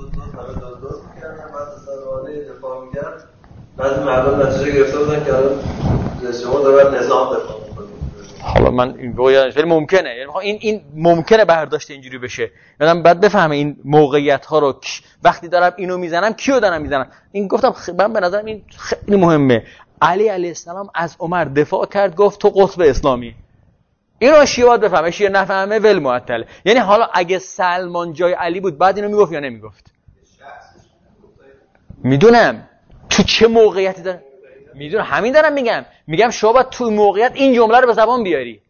بعضی مردم نتیجه گرفته بودن که الان شما دارن نظام دفاع می‌کنید.
حالا من این رو یادمش ولی ممکنه، یعنی این این ممکنه برداشت اینجوری بشه. یادم بعد بفهمه این موقعیت ها رو وقتی دارم اینو میزنم کیو دارم میزنم. این گفتم من به نظرم این خیلی مهمه. علی علیه السلام از عمر دفاع کرد، گفت تو قطب اسلامی. اینو شیعه بفهمه، شیعه نفهمه ول معطله. یعنی حالا اگه سلمان جای علی بود بعد اینو میگفت یا نمیگفت؟ میدونم تو چه موقعیتی داره میدونم، همین دارم میگم. میگم شما باید تو موقعیت این جمله رو به زبان بیاری.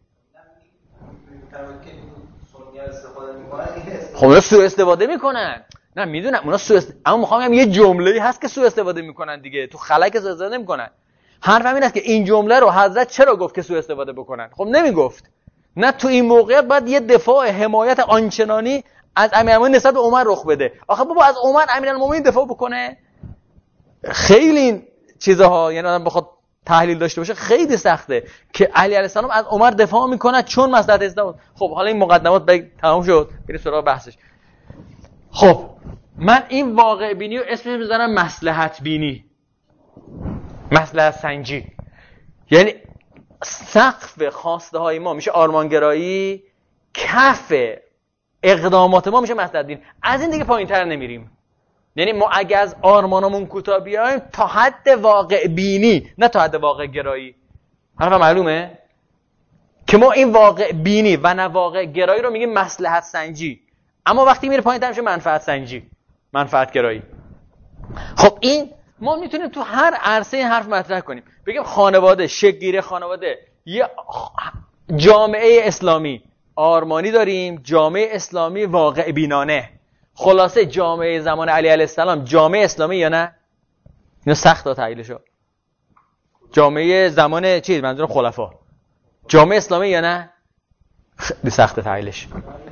خب اونا سوء استفاده میکنن. نه میدونم اونا سوء است... اما میخوام بگم یه جمله‌ای هست که سوء استفاده میکنن دیگه. تو خلک استفاده نمیکنن. حرفم این است که این جمله رو حضرت چرا گفت که سوء استفاده بکنن؟ خب نمیگفت. نه تو این موقعیت باید یه دفاع حمایت آنچنانی از امیرالمومنین نسبت به عمر رخ بده. آخه بابا از عمر امیرالمومنین دفاع بکنه خیلی این چیزها، یعنی آدم بخواد تحلیل داشته باشه خیلی سخته که علی علیه السلام از عمر دفاع میکنه چون مصلحت اسلام. خب حالا این مقدمات بگ... تمام شد، بریم سراغ بحثش. خب من این واقع بینی رو اسمش میذارم مصلحت بینی، مصلحت سنجی. یعنی سقف خواسته های ما میشه آرمانگرایی، کف اقدامات ما میشه مصلحت دین. از این دیگه پایین‌تر نمیریم. یعنی ما اگه از آرمانمون کوتاه بیایم تا حد واقع بینی، نه تا حد واقع گرایی. حرفم معلومه که ما این واقع بینی و نه واقع گرایی رو میگیم مصلحت سنجی، اما وقتی میره پایین‌تر میشه منفعت سنجی، منفعت گرایی. خب این ما میتونیم تو هر عرصه این حرف مطرح کنیم. بگیم خانواده، شکل‌گیری خانواده، یه جامعه اسلامی آرمانی داریم، جامعه اسلامی واقع بینانه. خلاصه جامعه زمان علی علیه السلام جامعه اسلامی یا نه؟ اینو سخت تحلیلشو. جامعه زمان چی؟ منظورم خلفا. جامعه اسلامی یا نه؟ خیلی سخت تحلیلش.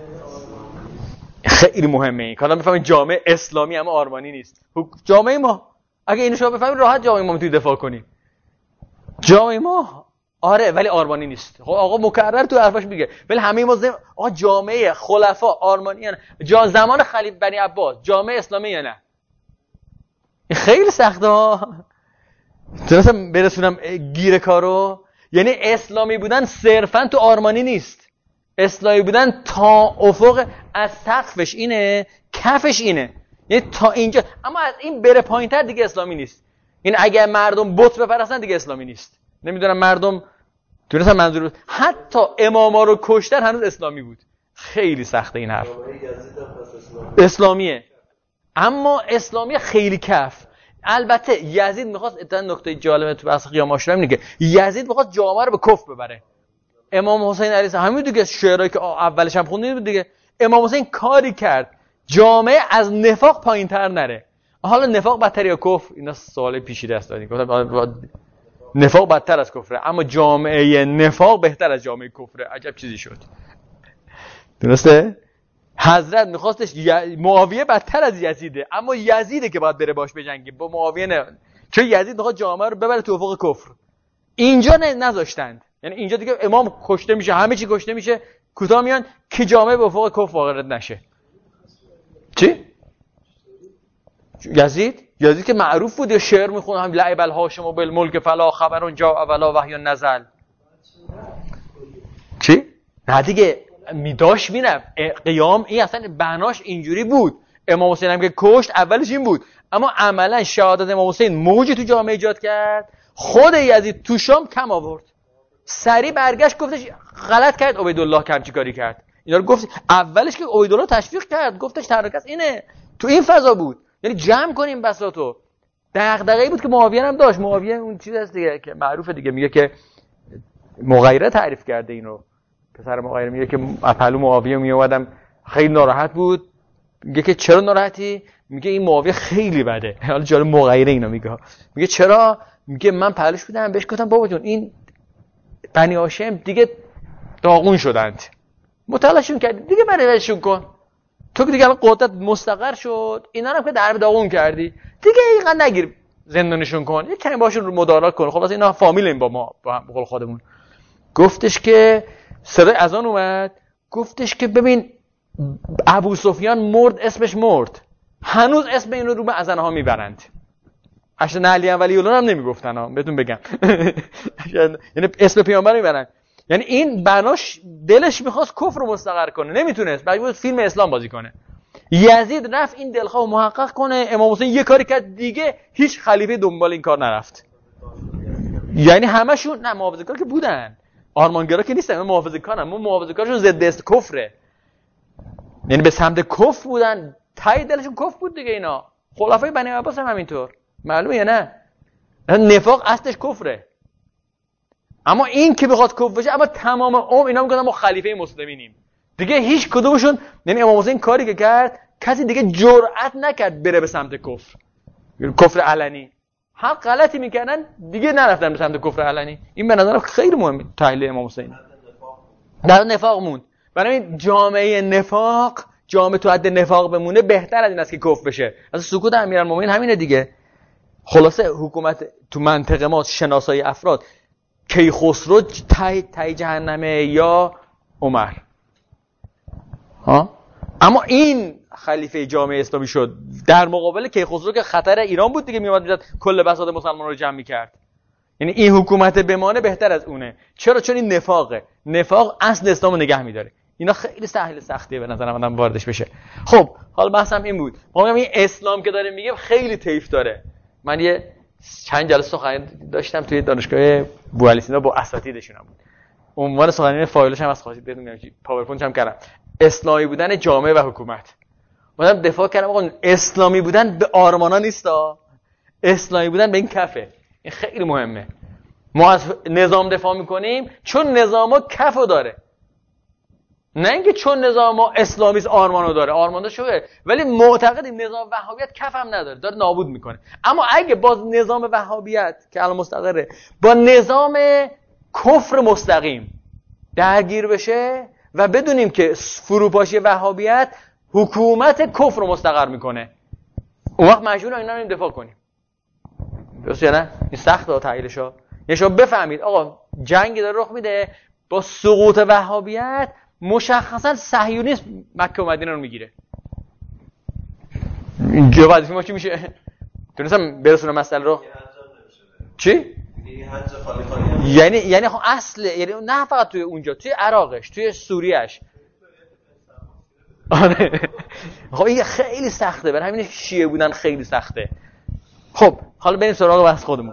خیلی مهمه این. کالا بفهمید جامعه اسلامی اما آرمانی نیست. جامعه ما اگه اینو شما بفهمید راحت جامعه ما میتونید دفاع کنید. جامعه ما آره ولی آرمانی نیست. خب آقا مکرر تو حرفاش میگه ولی همه ما زم... آقا جامعه خلفا آرمانی یا نه؟ جا زمان خلیفه بنی عباس جامعه اسلامی یا نه؟ این خیلی سخته ها. تونستم برسونم گیر کارو. یعنی اسلامی بودن صرفا تو آرمانی نیست. اسلامی بودن تا افق از سقفش اینه، کفش اینه. یعنی تا اینجا، اما از این بره پایین‌تر دیگه اسلامی نیست. این اگه مردم بت بپرستن دیگه اسلامی نیست. نمیدونم مردم تونستن منظور بود. حتی اماما رو کشتن هنوز اسلامی بود. خیلی سخته این حرف. اسلامیه اما اسلامی خیلی کف. البته یزید میخواست، اتفاقا نکته جالبه تو بحث قیام عاشورا اینه که یزید میخواست جامعه رو به کفر ببره. امام حسین علیه السلام همین دیگه شعرهایی که اولش هم خوندید بود دیگه. امام حسین کاری کرد جامعه از نفاق پایین‌تر نره. حالا نفاق بدتر یا کفر؟ اینا سوال پیچیده است. گفتم نفاق بدتر از کفره، اما جامعه نفاق بهتر از جامعه کفره. عجب چیزی شد. درسته؟ حضرت میخواستش ی... معاویه بدتر از یزیده، اما یزیده که باید بره باش بجنگه، با معاویه نه. چون یزید میخواد جامعه رو ببره تو افق کفر. اینجا نه نذاشتند. یعنی اینجا دیگه امام کشته میشه، همه چی کشته میشه، کوتاه میان که جامعه به افق کفر وارد نشه. چی؟ یزید؟ یزید که معروف بود، شعر میخونه هم لعب الهاشم و بالملک فلا خبرون جا اولا وحی نزل. چی؟ نه دیگه میداش میرفت قیام. این اصلا بناش اینجوری بود. امام حسین هم که کشت اولش این بود، اما عملا شهادت امام حسین موجی تو جامعه ایجاد کرد. خود یزید تو شام کم آورد، سری برگشت گفتش غلط کرد عبیدالله کم چی کاری کرد. اینا رو گفت اولش که عبیدالله تشویق کرد، گفتش تحرکت اینه. تو این فضا بود، یعنی جمع کنیم بساطو. دغدغه‌ای بود که معاویه هم داشت. معاویه اون چیز هست دیگه که معروفه دیگه، میگه که مغیره تعریف کرده اینو. پسر مغیره میگه که اپلو معاویه میومدم خیلی ناراحت بود. میگه که چرا ناراحتی؟ میگه این معاویه خیلی بده. حالا جالب مغیره اینا میگه. میگه چرا؟ میگه من پهلوش بودم بهش گفتم بابا جون این بنی هاشم دیگه داغون شدند، مطلعشون کردی دیگه، برایشون کن. تو که دیگه الان قدرت مستقر شد، اینا رو که درب داغون کردی دیگه، اینقدر نگیر زندانشون کن، یک کمی باشون رو مدارات کن. خب واسه اینا فامیلیم با ما، با هم بقول خودمون. گفتش که صدای اذان اومد، گفتش که ببین ابو سفیان مرد، اسمش مرد، هنوز اسم اینو رو به اذانها ها میبرند. اشهد علی ولی الله هم نمیگفتن ها، بهتون بگم. یعنی اسم پیامبر میبرن. یعنی این بناش دلش میخواست کفر رو مستقر کنه، نمیتونست، مجبور بود فیلم اسلام بازی کنه. یزید رفت این دلخواه محقق کنه. امام حسین یه کاری کرد دیگه، هیچ خلیفه دنبال این کار نرفت. یعنی همشون نه محافظه‌کار که بودن، آرمانگرا که نیستن، محافظه‌کارن. ما محافظه‌کارشون ضد است کفره، یعنی به سمت کفر بودن، تای دلشون کفر بود دیگه. اینا خلفای بنی عباس هم همینطور، معلومه یا نه؟ نفاق اصلش کفره. اما این که بخواد کفر بشه، اما تمام عمر اینا میگن ما خلیفه مسلمینیم دیگه. هیچ کدومشون، یعنی امام حسین کاری که کرد کسی دیگه جرئت نکرد بره به سمت کفر، کفر علنی. هر غلطی میکردن دیگه نرفتن به سمت کفر علنی. این به نظرم خیلی مهمه تحلیل امام حسین. در نفاق موند. برای جامعه نفاق، جامعه تو حد نفاق بمونه بهتر از این است که کفر بشه. از سکوت امیرالمومنین همینه دیگه. خلاصه حکومت تو منطقه ما، شناسایی افراد، کیخسرو تای تای جهنمه یا عمر ها. اما این خلیفه جامعه اسلامی شد در مقابل کیخسرو که خطر ایران بود دیگه، میومد میزد کل بساط مسلمان رو جمع میکرد. یعنی این حکومت بمانه بهتر از اونه. چرا؟ چون این نفاقه. نفاق اصل اسلام رو نگه میداره. اینا خیلی سهل سختیه به نظر من واردش بشه. خب حالا بحثم این بود. ما میگم این اسلام که داره میگه خیلی طیف داره. من یه چند جلسه سخنرانی داشتم توی دانشگاه بوعلی سینا با اساتیدشون بود. عنوان سخنرانی فایلش هم از خواستید بهتون میگم، پاورپوینت هم کردم. اسلامی بودن جامعه و حکومت. منم دفاع کردم آقا اسلامی بودن به آرمانا نیستا، اسلامی بودن به این کفه. این خیلی مهمه. ما از نظام دفاع میکنیم چون نظامو کفو داره، نه اینکه چون نظام ما اسلامیست آرمانو داره. آرمانو شوه، ولی معتقدیم نظام وهابیت کف هم نداره، داره نابود میکنه. اما اگه باز نظام وهابیت که الان مستقره با نظام کفر مستقیم درگیر بشه و بدونیم که فروپاشی وهابیت حکومت کفر رو مستقر میکنه، اون وقت مجبوریم اینا رو دفاع کنیم. درست یا نه؟ این سخته تحلیلشو. یعنی شما بفهمید آقا جنگی داره رخ میده، با سقوط وهابیت مشخصا صهیونیسم مکه و مدینه رو میگیره. اینجا وظیفه ما چی میشه؟ تونستم برسونم مسئله رو. چی؟ یعنی یعنی خب اصل، یعنی نه فقط توی اونجا، توی عراقش، توی سوریهش. آره. خب این خیلی سخته، برای همین شیعه بودن خیلی سخته. خب حالا بریم سراغ بحث خودمون.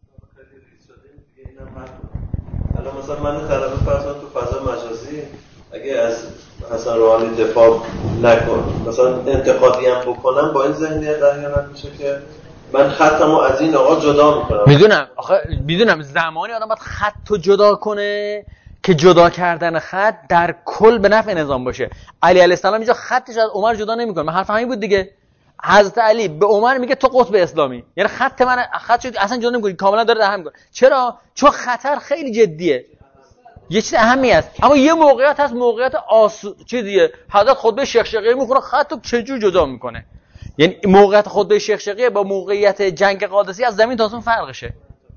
الان مثلا من طلبه فرض تو فضا مجازی اگه از حسن روحانی دفاع نکن، مثلا انتقادی هم بکنم، با این ذهنیت احیانا میشه که من خطمو از این آقا جدا میکنم.
میدونم آخه میدونم زمانی آدم باید خطو جدا کنه که جدا کردن خط در کل به نفع نظام باشه. علی علیه السلام اینجا خطش از عمر جدا نمیکنه. من حرف همین بود دیگه. حضرت علی به عمر میگه تو قطب اسلامی، یعنی خط من خطش اصلا جدا نمیکنه، کاملا داره رحم میکنه. چرا؟ چون خطر خیلی جدیه، یه چیز اهمی است. اما یه موقعیت هست، موقعیت آسو چیزیه. حضرت خطبه شیخ شقیقی میخونه، خطو چجور جدا میکنه. یعنی موقعیت خطبه شیخ شقیقی با موقعیت جنگ قادسی از زمین تا آسمون فرقشه.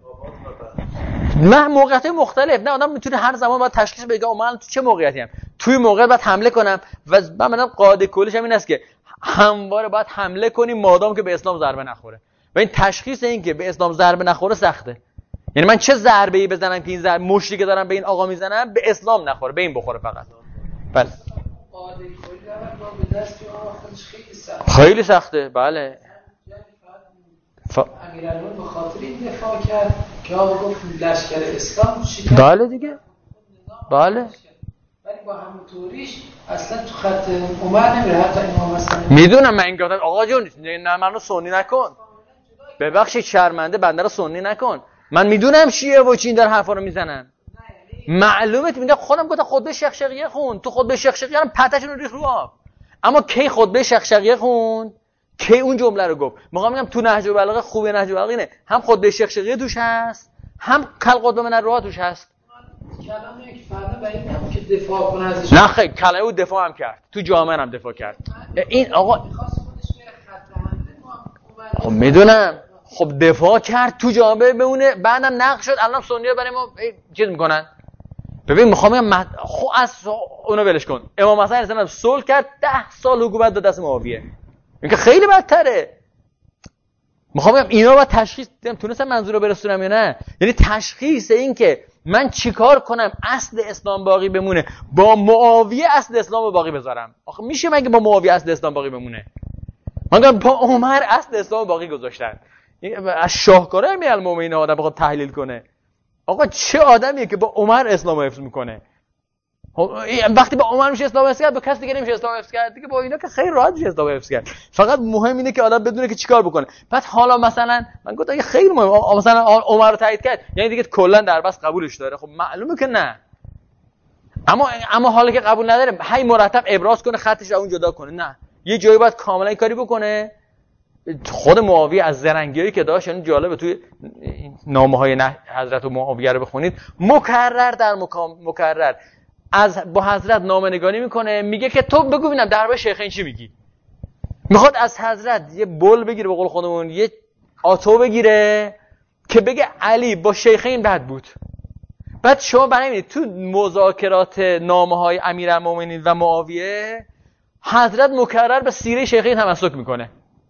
نه موقعیت مختلف. نه آدم میتونه هر زمان باید تشخیص بده من تو چه موقعیتی ام، توی موقعیت باید حمله کنم. و من میگم قاعده کلیش هم این است که همواره باید حمله کنیم مادام که به اسلام ضربه نخوره. و این تشخیص این که به اسلام ضربه نخوره سخته. یعنی من چه ضربه‌ای بزنم که این ضربه مشتی که دارم به این آقا میزنم به اسلام نخوره، به این بخوره فقط. بله خیلی سخته. بله
ف... امیرالمومنین به خاطر این دفاع کرد که آقا گفت لشکر اسلام شکست.
بله دیگه. بله.
ولی با همونطوریش اصلا تو خط عمر نمیره، حتی امام حسن
میدونم. من این گفتم آقا جون نه منو سنی نکن، ببخشید شرمنده بنده رو سنی نکن، من میدونم شیعه و چین در حرفا رو میزنن. معلومه میگه خودم گفتم خطبه شقشقیه خون، تو خطبه شقشقیه هم پتهشون رو ریخ رو آب. اما کی خطبه شقشقیه خون؟ کی اون جمله رو گفت؟ میخوام میگم تو نهج البلاغه خوبه، نهج البلاغه اینه هم خطبه شقشقیه توش هست، هم کل خطبه من الروح توش هست.
کلام یک فرد به این هم که دفاع کنه ازش.
نه خیر کلمه او دفاع هم کرد، تو جامعه هم دفاع کرد. این آقا خب میدونم، خب دفاع کرد تو جامعه بمونه، بعدم نقد شد. الان سنی‌ها برای ما چیز میکنن. ببین میخوام بگم مد... خب از اونو ولش کن. امام حسن السلام صلح کرد، ده سال حکومت داد دست معاویه. این که خیلی بدتره. میخوام بگم اینا با تشخیص تونستم منظور رو برسونم یا نه؟ یعنی تشخیص این که من چیکار کنم اصل اسلام باقی بمونه، با معاویه اصل اسلام رو باقی بذارم. آخه میشه مگه با معاویه اصل اسلام باقی بمونه؟ من میگم با عمر اصل اسلام باقی گذاشتن. از شاهکاره امیرالمومنین آدم بخواد تحلیل کنه، آقا چه آدمیه که با عمر اسلام حفظ میکنه؟ وقتی با عمر میشه اسلام حفظ کرد، با کسی دیگه نمیشه اسلام حفظ کرد دیگه. با اینا که خیلی راحت میشه اسلام حفظ کرد. فقط مهم اینه که آدم بدونه که چیکار بکنه. بعد حالا مثلا من گفتم خیلی مهم، مثلا عمر رو تایید کرد یعنی دیگه کلا در بس قبولش داره. خب معلومه که نه. اما اما حالا که قبول نداره، هی مرتب ابراز کنه، خطش رو اون جدا کنه. نه، یه جایی باید کاملا این کاری بکنه. خود معاویه از زرنگیایی که داشت، یعنی جالبه توی نامه‌های حضرت معاویه رو بخونید، مکرر در مکام مکرر از با حضرت نامه‌نگاری میکنه، میگه که تو بگو ببینم درباره شیخین چی میگی. میخواد از حضرت یه بول بگیره، به قول خودمون یه آتو بگیره که بگه علی با شیخین بد بود. بعد شما برای ببینید تو مذاکرات نامه‌های امیرالمومنین و معاویه، حضرت مکرر به سیره شیخین تمسک میکنه.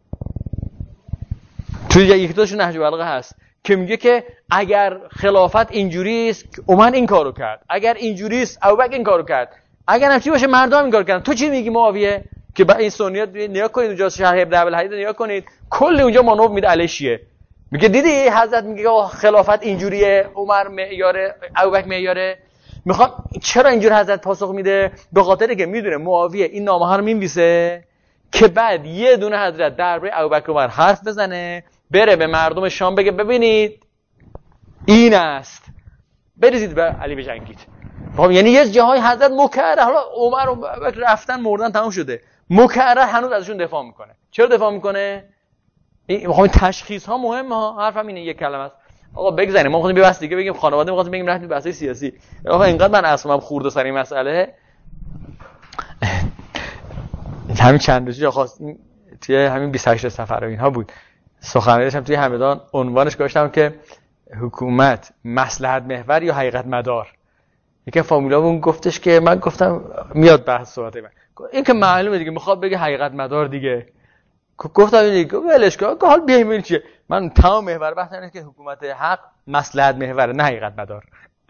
توی یکی دوشون نهج البلاغه هست که میگه که اگر خلافت اینجوری است عمر این کارو کرد، اگر اینجوری است ابوبکر این کارو کرد، اگر همچین باشه مردم این کارو کردن. تو چی میگی معاویه؟ که با این سنیات نیا کنید اونجا شرح ابن ابوالحدید نیا کنید، کل اونجا مانور میده علیه شیعه. میگه دیدی حضرت میگه خلافت اینجوریه، عمر معیاره، ابوبکر معیاره. میخوام چرا اینجوری حضرت پاسخ میده؟ به خاطر که میدونه معاویه این نامه ها رو مینویسه که بعد یه دونه حضرت درباره ابوبکر عمر حرف بزنه، بره به مردم شام بگه ببینید این است، بریزید به علی بجنگید. خب یعنی یه جاهای حضرت مکرر، حالا عمر و ابوبکر رفتن مردن تموم شده، مکرر هنوز ازشون دفاع میکنه. چرا دفاع میکنه؟ این میخوام تشخیص ها مهمه ها. حرفم اینه، یک کلمه است. آقا بگذاریم، ما می‌خوایم بس دیگه بگیم خانواده، می‌خوایم بگیم رفتیم بحث سیاسی. آقا اینقدر من اصلا خورده سر این مسئله. همین چند روزی خواست توی همین بیست و هشت سفر و اینها بود، سخنرانی داشتم توی همدان، عنوانش گذاشتم که حکومت مصلحت محور یا حقیقت مدار. یکی فامیلامون گفتش که من گفتم میاد بحث صحبت من، این که معلومه دیگه میخواد بگه حقیقت مدار دیگه. گفتم این دیگه ولش کن، حال بیایم این چیه. من تمام محور بحث اینه که حکومت حق مصلحت محور نه حقیقت مدار.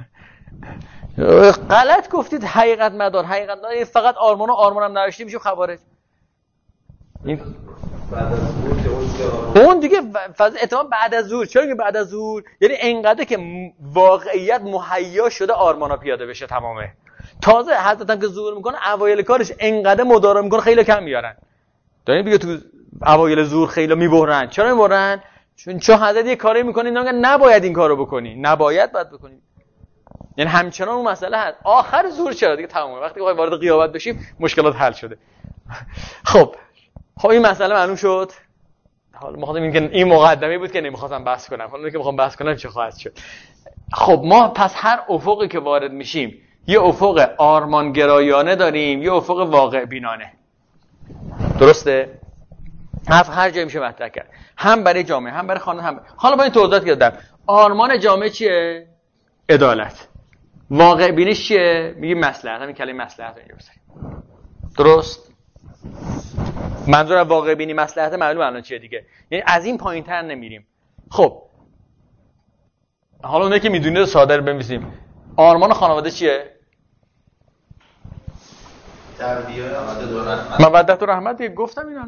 غلط گفتید حقیقت مدار. حقیقت مدار فقط آرمان و آرمانم نوشته میشه خوارج. این
بعد از ظهور که
اون اون دیگه فاز اعتماد بعد از ظهور. چرا که بعد از ظهور؟ یعنی انقدر که واقعیت مهیا شده آرمانا پیاده بشه تمامه. تازه حضرت هم که ظهور میکنه اوایل کارش انقدر مدارا میکنه خیلی کم میارن. دارین بگه تو اوایل ظهور خیلی میبرن. چرا میبرن؟ چون چون حضرت یه کاری میکنه اینا میگن نباید این کارو بکنی، نباید باید بکنی. یعنی همچنان اون مسئله هست. آخر ظهور چرا دیگه تمامه. وقتی بخوایم وارد غیابت بشیم مشکلات حل شده. خب خب این مسئله معلوم شد. حالا ما خواستیم این این مقدمه بود که نمیخواستم بحث کنم. حالا که میخوام بحث کنم چه خواهد شد. خب ما پس هر افقی که وارد میشیم یه افق آرمانگرایانه داریم، یه افق واقع بینانه. درسته؟ هر هر جایی میشه مطرح کرد. هم برای جامعه، هم برای خانواده، هم برای... حالا با این توضیحاتی که دادم، آرمان جامعه چیه؟ عدالت. واقع بینیش چیه؟ میگیم مصلحت. همین کلمه مصلحت رو اینجا بذاریم. درست؟ منظور از واقع بینی مصلحت معلومه الان چیه دیگه. یعنی از این پایین‌تر نمیریم. خب حالا اونه که میدونید ساده بنویسیم. آرمان خانواده چیه؟
تربیت و رحمت.
مودت و رحمت دیگه گفتم اینا.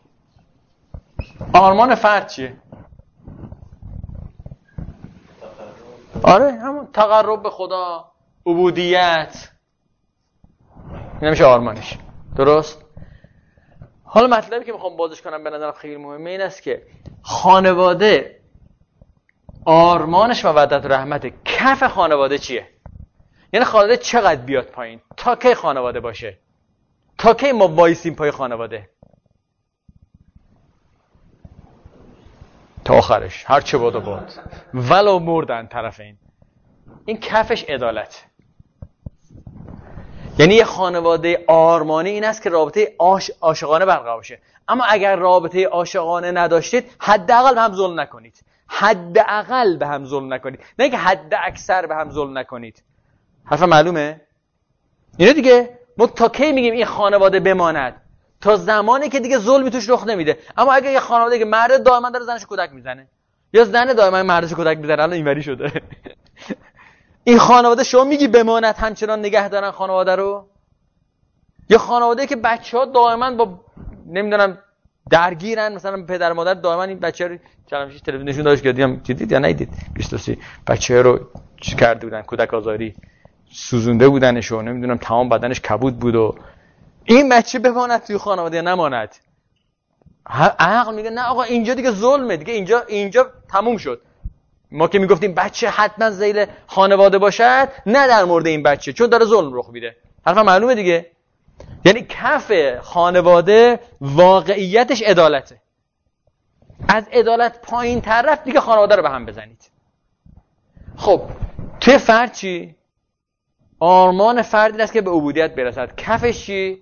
آرمان فرد چیه؟ آره همون تقرب به خدا، عبودیت. این میشه آرمانش. درست؟ حالا مطلبی که میخوام بازش کنم به نظرم خیلی مهمه این است که خانواده آرمانش مودت و رحمته. کف خانواده چیه؟ یعنی خانواده چقدر بیاد پایین؟ تا کی خانواده باشه؟ تا کی ما وایسیم پای خانواده؟ تا آخرش هر چه بود و بود ولو مردن طرفین. این کفش عدالت. یعنی یه خانواده آرمانی این است که رابطه عاش... عاشقانه برقرار باشه. اما اگر رابطه عاشقانه نداشتید حداقل به هم ظلم نکنید. حداقل به هم ظلم نکنید، نه که حد اکثر به هم ظلم نکنید. حرف معلومه؟ اینه دیگه. ما تا کی میگیم این خانواده بماند؟ تا زمانی که دیگه ظلمی توش رخ نمیده. اما اگه یه خانواده که مرد دائما داره زنش کودک میزنه یا زن دائما مردش کودک میزنه، الان اینوری شده این خانواده شما میگی بماند همچنان نگه دارن خانواده رو؟ یا خانواده که بچه‌ها دائما با نمیدونم درگیرن، مثلا پدر مادر دائما این بچه رو چالش تلویزیون نشون داشت که دیدم دیدید یا ندیدید بیست و سه بچه رو چی کرده بودن، کودک آزاری سوزونده بودنش و نمیدونم تمام بدنش کبود بود و این بچه بماند توی خانواده نماند. عقل میگه نه آقا اینجا دیگه ظلمه، دیگه اینجا اینجا تموم شد. ما که میگفتیم بچه حتما ذیل خانواده باشد، نه در مورد این بچه چون داره ظلم رخ میده. حرف معلومه دیگه. یعنی کف خانواده واقعیتش عدالته. از عدالت پایین طرف دیگه خانواده رو به هم بزنید. خب توی فرد چی؟ آرمان فردی است که به عبودیت برسد. کفش چی؟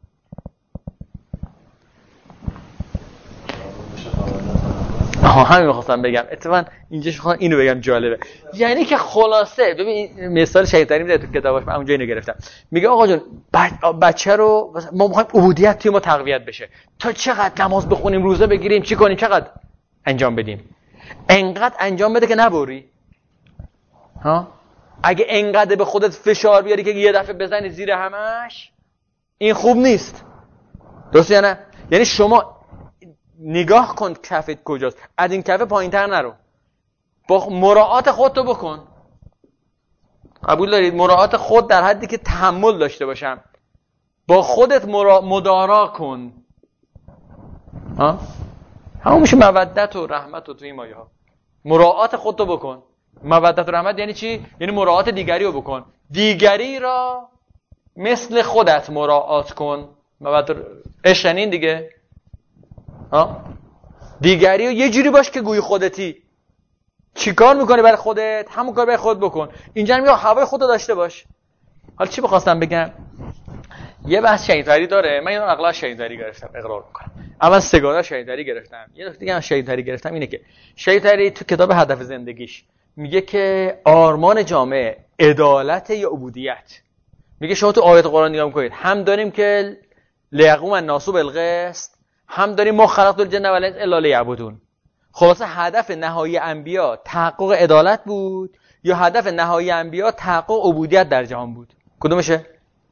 آها همین می‌خواستم بگم. اتفاقا اینجا شما اینو بگم جالبه. یعنی که خلاصه ببین مثال شهیدتری میده تو کتابش، من اونجا اینو گرفتم. میگه آقا جون بچه رو ما می‌خوایم عبودیت توی ما تقویت بشه. تا چقدر نماز بخونیم، روزه بگیریم، چی کنیم، چقدر انجام بدیم. انقدر انجام بده که نبری. ها؟ اگه انقدر به خودت فشار بیاری که یه دفعه بزنی زیر همش، این خوب نیست. درسته یا نه؟ یعنی شما نگاه کن کفت کجاست، از این کفه پایین‌تر نرو. با مراعات خودتو بکن. قبول دارید؟ مراعات خود در حدی که تحمل داشته باشم. با خودت مرا... مدارا کن. ها؟ همون میشه مودت و رحمت و تو این مایه ها. مراعات خودتو بکن. مودت و رحمت یعنی چی؟ یعنی مراعات دیگری رو بکن. دیگری را مثل خودت مراعات کن. مودت عشق این دیگه. ها؟ دیگری رو یه جوری باش که گوی خودتی. چیکار میکنی برای خودت؟ همون کار برای خود بکن. اینجا میگم هوای خودت داشته باش. حالا چی بخواستم بگم؟ یه بحث شهیدواری داره. من اینو اغلب شهیدواری گرفتم، اقرار میکنم. اول سگانه شهیدواری گرفتم. یه نکته دیگه هم شهیدواری گرفتم اینه که شهیدواری تو کتاب هدف زندگیش میگه که آرمان جامعه عدالت یا عبودیت. میگه شما تو آیات قرآن نگاه میکنید، هم داریم که لیقوم الناس بالقسط، هم داریم ما خلقت الجن و الانس الا لیعبدون. خلاصه هدف نهایی انبیا تحقق عدالت بود یا هدف نهایی انبیا تحقق عبودیت در جهان بود؟ کدومشه؟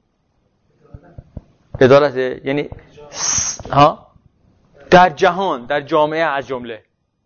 عدالت. یعنی ها در جهان، در جامعه از جمله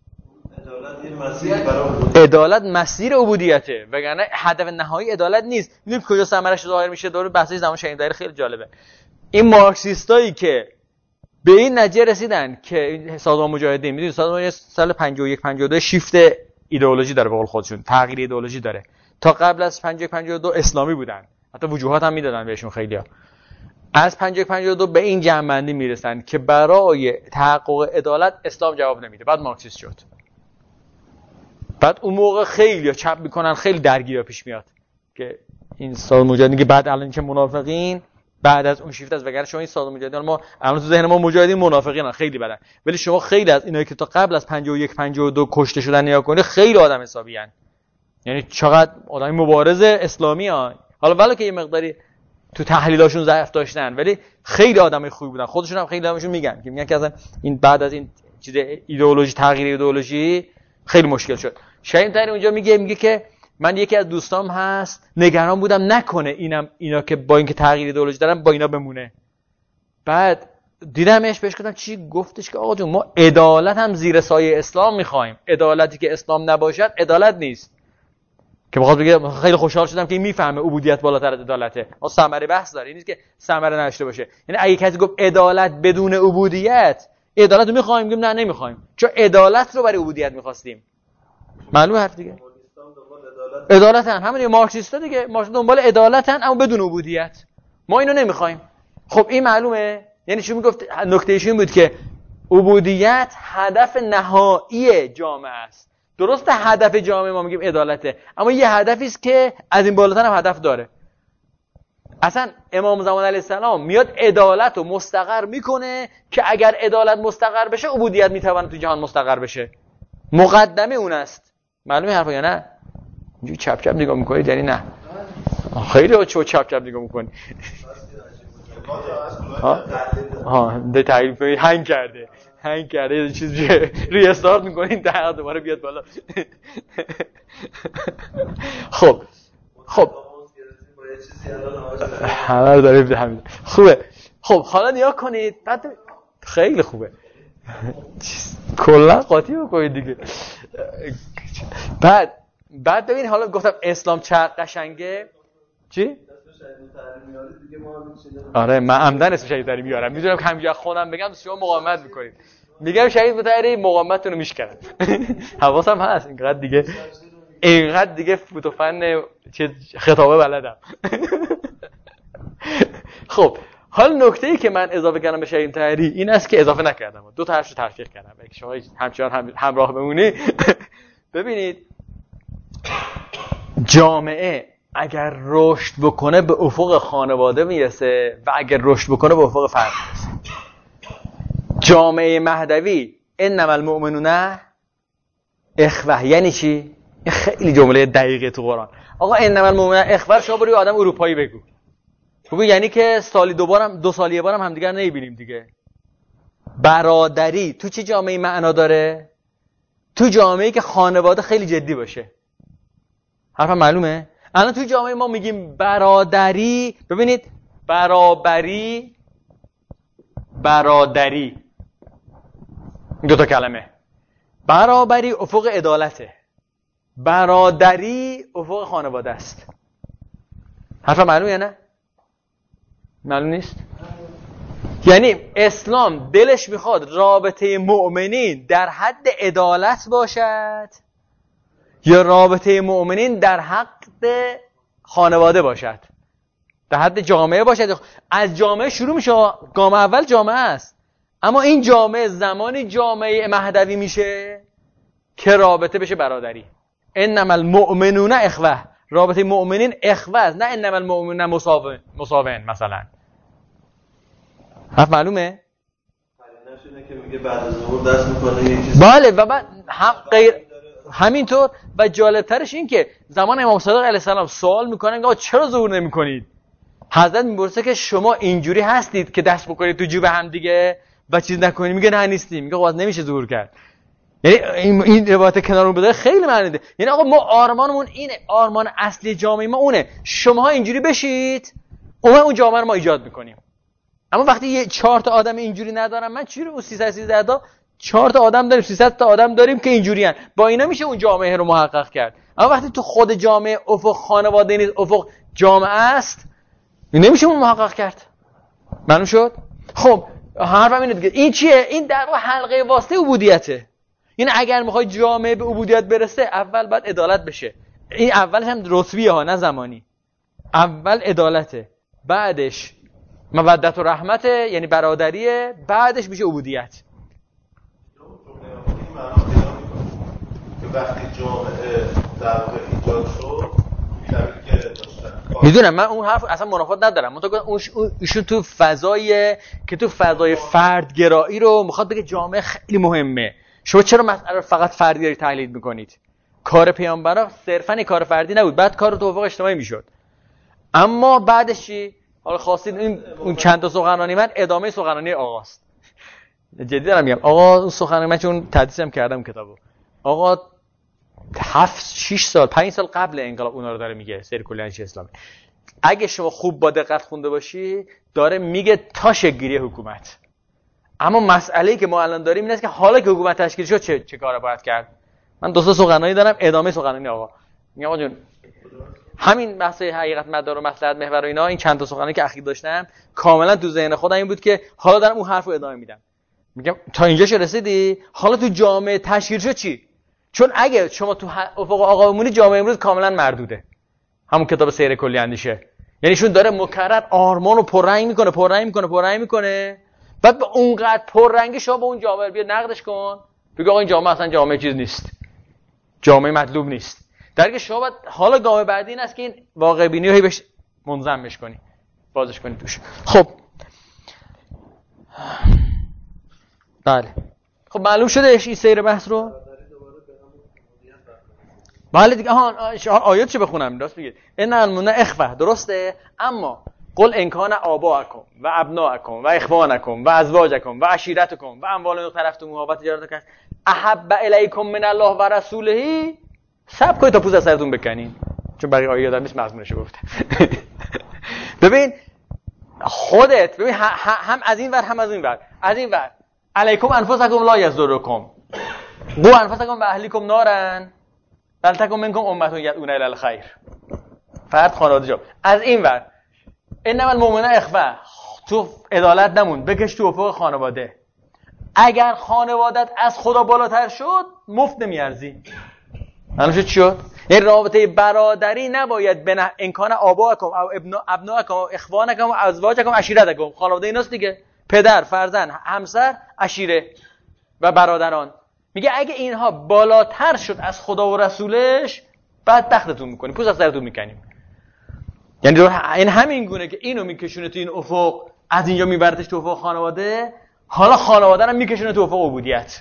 عدالت مسیر عبودیته، وگرنه هدف نهایی عدالت نیست. میدونید کجا ثمرش ظاهر میشه؟ دور بحثش زمان شهیدواری خیلی جالبه. این مارکسیستایی که به این نتیجه رسیدن که سازمان مجاهدین، میدونید سازمان سال پنجاه و یک پنجاه و دو شیفت ایدئولوژی داره، به قول خودشون تغییر ایدئولوژی داره. تا قبل از پنجاه و یک پنجاه و دو اسلامی بودن، حتی وجوهات هم میدادن بهشون خیلیا. از پنجاه و یک پنجاه و دو به این جمع‌بندی میرسن که برای تحقق عدالت اسلام جواب نمیده. بعد مارکسیست شد. بعد اون موقع خیلی چپ میکنن، خیلی درگیری پیش میاد که این سازمان مجاهدین که بعد الان که منافقین بعد از اون شیفت از وگرنه شما این سازمان مجاهدین، ما الان تو ذهن ما مجاهدین منافقینن، خیلی بدن، ولی شما خیلی از اینایی که تا قبل از پنجاه و یک پنجاه و دو کشته شدن نگاه کنید، خیلی آدم حسابی ان. یعنی چقدر آدم مبارز اسلامی ها. حالا ولی که یه مقداری تو تحلیلاشون ضعف داشتن، ولی خیلی آدمای خوبی بودن. خودشون هم خیلی همشون میگن که میگن که اصلا این بعد از این چیز ایدئولوژی، تغییر ایدئولوژی خیلی مشکل شد. شهید طاهری اونجا میگه میگه که من یکی از دوستام هست نگران بودم نکنه اینم اینا که با اینکه تغییر ایدئولوژی دارن با اینا بمونه. بعد دیدمش بهش گفتم چی؟ گفتش که آقا جون ما عدالت هم زیر سایه اسلام میخوایم. عدالتی که اسلام نباشد عدالت نیست. که بخواد بگه خیلی خوشحال شدم که این میفهمه عبودیت بالاتر از عدالته. ما ثمره بحث داره، این نیست که ثمره نداشته باشه. یعنی اگه کسی گفت عدالت بدون عبودیت، عدالت رو میخوایم، میگیم نه نمیخوایم، چون عدالت رو برای عبودیت میخواستیم. معلومه حرف دیگه. عدالت هم همین مارکسیستا دیگه، مارکسیستا دنبال عدالتن اما بدون عبودیت. ما اینو نمیخوایم. خب این معلومه. یعنی چی میگفت؟ نکته ایش این بود که عبودیت هدف نهایی جامعه است. درست هدف جامعه ما میگیم عدالته، اما یه هدفی است که از این بالاتر هم هدف داره. اصلا امام زمان علیه السلام میاد عدالت رو مستقر میکنه که اگر عدالت مستقر بشه عبودیت میتونه تو جهان مستقر بشه. مقدمه اون است. معلومه حرفا یا نه؟ اینجوری چپ چپ نگاه میکنید یعنی نه؟ خیلی چو چپ چپ نگاه میکنید. ها ها ده تعریف کنید هنگ کرده هنگ کرده یه چیزی ری استارت میکنید در دوباره بیاد بالا. خب خب همه رو داره همین خوبه. خب حالا نیا کنید بعد خیلی خوبه کلا قاطی بکنید دیگه. بعد بعد ببین حالا گفتم اسلام چقدر قشنگه. چی؟ آره من عمدن اسم شهید طاهری میارم، میدونم که همینجا خودم بگم شما مقاومت میکنید. میگم شهید طاهری مقاومتتون رو میشکنه. حواسم هست اینقدر دیگه اینقدر دیگه فوت و فن چه خطابه بلدم. خب حالا نکته‌ای که من اضافه کردم به شهید طاهری این است که اضافه نکردم، دو تا حرفش تحقیق کردم. اگه شما همچنان هم همراه بمونی ببینید جامعه اگر رشد بکنه به افق خانواده میرسه و اگر رشد بکنه به افق فرد میرسه. جامعه مهدوی انما المؤمنون اخوه یعنی چی؟ این خیلی جمله دقیقه تو قرآن. آقا انما المؤمنون اخوه شما برو آدم اروپایی بگو. بگو یعنی که سالی دوبارم دو سالی یه بارم همدیگر نمیبینیم دیگه. برادری تو چه جامعه معنا داره؟ تو جامعه‌ای که خانواده خیلی جدی باشه. حرفم معلومه؟ الان توی جامعه ما میگیم برادری. ببینید برابری برادری این دو تا کلمه. برابری افق عدالته، برادری افق خانواده است. حرفم معلومه یا نه؟ معلوم نیست؟ یعنی اسلام دلش میخواد رابطه مؤمنین در حد عدالت باشد یا رابطه مؤمنین در حق خانواده باشد، در حد جامعه باشد. از جامعه شروع میشه، گام اول جامعه است، اما این جامعه زمانی جامعه مهدوی میشه که رابطه بشه برادری. انما المؤمنون اخوه، رابطه مؤمنین اخوه است، نه انما المؤمنون مساوین مساوین مثلا. حرف معلومه؟
نشونه که میگه بعد از ظهور دست میکنه یه چیز.
بله و بعد هم غیر همینطور. و جالبترش این که زمان امام صادق علیه السلام سوال میکنن آقا چرا ظهور نمیکنید؟ حضرت میپرسه که شما اینجوری هستید که دست بکنید تو جیب هم دیگه و چیز نکنید؟ میگه نه نیستیم. میگه آقا نمیشه ظهور کرد. یعنی این این روایت کنار رو بذاره خیلی معنی داره. یعنی آقا ما آرمانمون اینه، آرمان اصلی جامعه ما اونه، شماها اینجوری بشید اون اون جامعه رو ما ایجاد میکنیم. اما وقتی یه چهار تا آدم اینجوری ندارم، من چی رو سیصد و سیزده تا چهار تا آدم داریم، سیصد تا آدم داریم که اینجوریان، با اینا میشه اون جامعه رو محقق کرد. اما وقتی تو خود جامعه افق خانواده نیست، افق جامعه است، نمیشه اون محقق کرد. معلوم شد؟ خب حرفم اینه دیگه. این چیه؟ این در واقع حلقه واسطه عبودیته. این اگر میخوای جامعه به عبودیت برسه اول باید عدالت بشه. این اولش هم رتبیه ها نه زمانی. اول عدالته، بعدش مودت و رحمته یعنی برادریه، بعدش میشه عبودیت.
که وقتی جامعه در واقع ایجاد شد
میدونم من اون حرف اصلا منافات ندارم، منتها اون ایشون تو فضای که تو فضای فردگرایی رو میخواد بگه جامعه خیلی مهمه. شما چرا مسئله فقط فردی رو تحلیل میکنید؟ کار پیامبرا صرفا کار فردی نبود، بعد کار توافق اجتماعی میشد. اما بعدش چی؟ حالا خواستید این اون چند تا سخنرانی من ادامه سخنرانی آقاست. جدی دارم میگم. آقا اون سخنرانی من چون تدریسم کردم کتابو. آقا هفت شش سال پنج سال قبل انقلاب اونا رو داره میگه سیر کلی اندیشه اسلامی. اگه شما خوب با دقت خونده باشی داره میگه تا شکل‌گیری حکومت. اما مسئله‌ای که ما الان داریم این است که حالا که حکومت تشکیل شد چه چه کارا باید کرد. من دو تا سخنرانی دارم ادامه سخنرانی آقا. میگم آقا جون همین بحث حقیقت مدار و مصلحت محور و اینا، این چند تا سخنرانی که اخیر داشتم کاملا تو ذهن خودم این بود که حالا دارم اون حرفو ادامه میدم. میگم تا اینجاش رسیدی، حالا تو جامعه تشکیل شد چی؟ چون اگه شما تو افق آقا بمونی جامعه امروز کاملا مردوده. همون کتاب سیر کلی اندیشه، یعنی شون داره مکرر آرمانو پررنگ میکنه پررنگ میکنه پررنگ میکنه، بعد به اونقدر پررنگی شما به اون جامعه بیا نقدش کن، بگو آقا این جامعه اصلا جامعه چیز نیست، جامعه مطلوب نیست. در حالی که شما باید حالا گام بعدی این است که این واقع بینی رو هی بهش منضمش کنی، بازش کنی توش. خب بله خب معلوم شده ايش این سیر بحث رو. بله دیگه آها آیاتشو بخونم راست میگه ان المؤمنین اخوه، درسته، اما قل ان کان آباءکم و ابناءکم و اخوانکم و ازواجکم و عشیرتکم و اموال اقترفتموها و تجارت کسب احب الیکم من الله و رسوله، سب کنید تا پوز از سرتون بکنین، چون بقیه آیه یادم نیست مضمونشو گفته. ببین خودت ببین هم از این ور هم از این ور، از این ور علیکم انفسکم لا یضرکم قوا انفسکم و اهلیکم نارن بل تکن منکم امة یدعون الی الخیر، فرد خانواده جا. از این ور انما المؤمنون اخوه، تو عدالت نمون، بکش تو افق خانواده. اگر خانوادت از خدا بالاتر شد مفت نمیارزی. معلوم شد چی شد؟ یعنی رابطه برادری نباید بین انکان آباءکم او ابناءکم او اخوانکم و ازواجکم عشیرتکم، خانواده ایناست دیگه، پدر، فرزند، همسر، عشیره و برادران. میگه اگه اینها بالاتر شد از خدا و رسولش بعد تختتون میکنیم، پوست از سرتون میکنیم. یعنی این همین گونه که اینو میکشونه تو این افق، از اینجا میبرتش تو افق خانواده، حالا خانواده رو میکشونه تو افق عبودیت.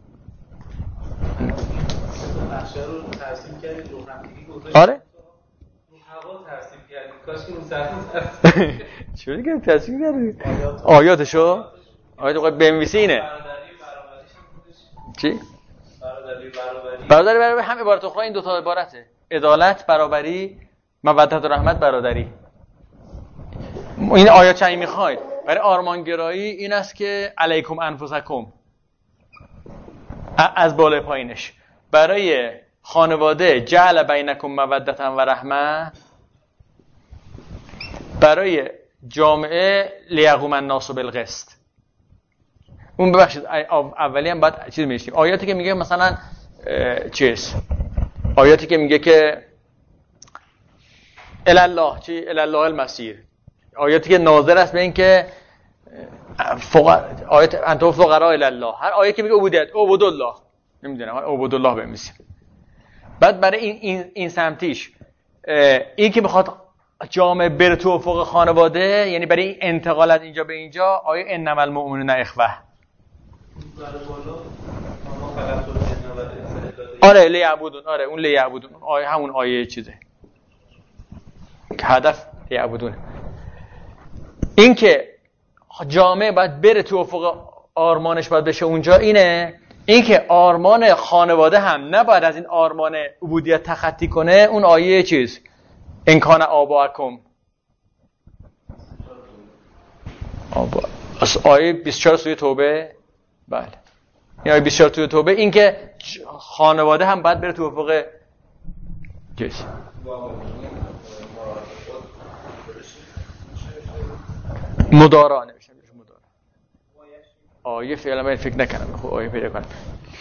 نقشه رو ترسیم کردید رو همدیگه گذاشتید.
آره
رو هوا ترسیم کردید، کاش که رو سرتون
چرا دیگه ترسیم کردید؟ آیاتشو آیات رو بنویسی اینه. چی؟ برادری برابری. برادری برابری هم عبارت اخرى این دو تا عبارته. عدالت، برابری، مودت و رحمت، برادری. این آیات چی میخواید؟ برای آرمانگرایی این است که علیکم انفسکم از بالای پایینش، برای خانواده جعل بینکم مودت و رحمت، برای جامعه لیقوم الناس بالقسط. اون ببخشید اولی هم باید چیز میشیم. آیاتی که میگه مثلا چیز آیاتی که میگه که الی الله چی الی الله المسیر، آیاتی که ناظر است به این که فقر آیت انتم فقراء الی الله، هر آیه که میگه عبودیت عبود الله، نمیدونم عبود الله بنویسیم. بعد برای این این این سمتیش این که میخواد جامعه بره تو افق خانواده، یعنی برای این انتقال از اینجا به اینجا آیه انما المؤمنون اخوه. آره لیعبودون، آره اون لیعبودون آیه همون آیه چیزه که هدف لیعبودونه. این که جامعه باید بره تو افق آرمانش باید بشه اونجا، اینه. این که آرمان خانواده هم نباید از این آرمان عبودیت تخطی کنه، اون آیه چیز ان کان آباءکم آبا از آیه بیست و چهار سوره توبه. بله این آیه بیست و چهار سوره توبه، این که خانواده هم باید بره تو افق چیز مدارا نمیشه مدارا. آیه فعلا من فکر نکنم خب آیه پیدا کنم،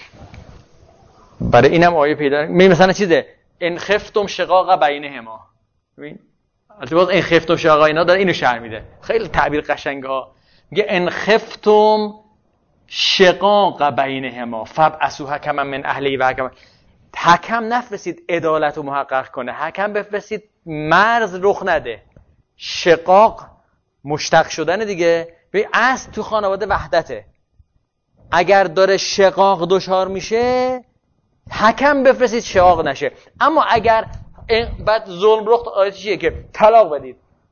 برای اینم آیه پیدا می مثلا چیزه ان خفتم شقاق بینهما. ببین البته باز این خفتم شقاق اینا داره اینو شرح میده، خیلی تعبیر قشنگه ها. میگه ان خفتم شقاق بینهما فبعثوا حکما من اهلی و حکما، حکم نفرستید عدالت رو محقق کنه، حکم بفرستید مرز رخ نده. شقاق مشتق شدن دیگه. ببین اصل تو خانواده وحدته، اگر داره شقاق دچار میشه حکم بفرستید شقاق نشه. اما اگر بعد ظلم رخ آیه چیه که طلاق بدید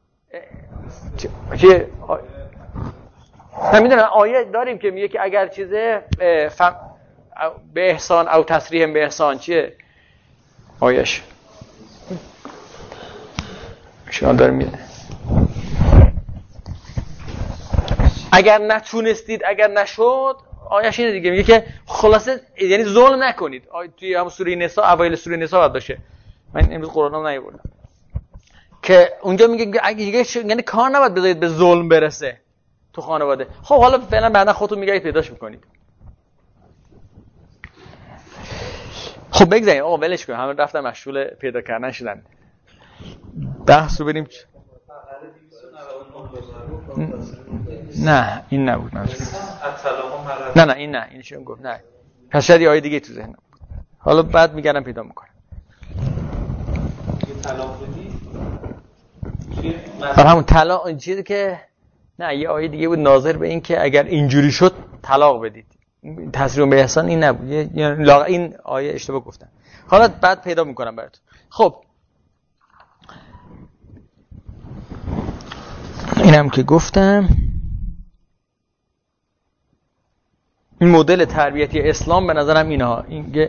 چیه نمیدونم، آیه داریم که میگه که اگر چیزه به احسان او تصریح به احسان چیه آیش شان داره میده اگر نتونستید اگر نشد آیش اینه دیگه، میگه که خلاصه یعنی ظلم نکنید. توی هم سوره نساء اوایل سوره نساء باید باشه، من امروز قرآنم نیاوردم که اونجا میگه اگه یعنی کار نباید بذارید به ظلم برسه تو خانواده. خب حالا فعلا بعدا خودتون میگید پیداش میکنید. خب بگذارید آقا ولش کن، همه رفتن مشغول پیدا کردن شدن. بحث رو بریم. نه این نبود منظور. نه نه این نه این چون گفت نه پس شاید یه آیه دیگه تو ذهنم بود، حالا بعد میگردم پیدا میکنم.
یه طلاق بدی
بر همون طلاق این چیزی که نه یه آیه دیگه بود ناظر به این که اگر اینجوری شد طلاق بدید. تسریع به احسان این نبود، یعنی این آیه اشتباه گفتم. حالا بعد پیدا میکنم براتون. خب اینم که گفتم این مدل تربیتی اسلام به نظرم اینها این که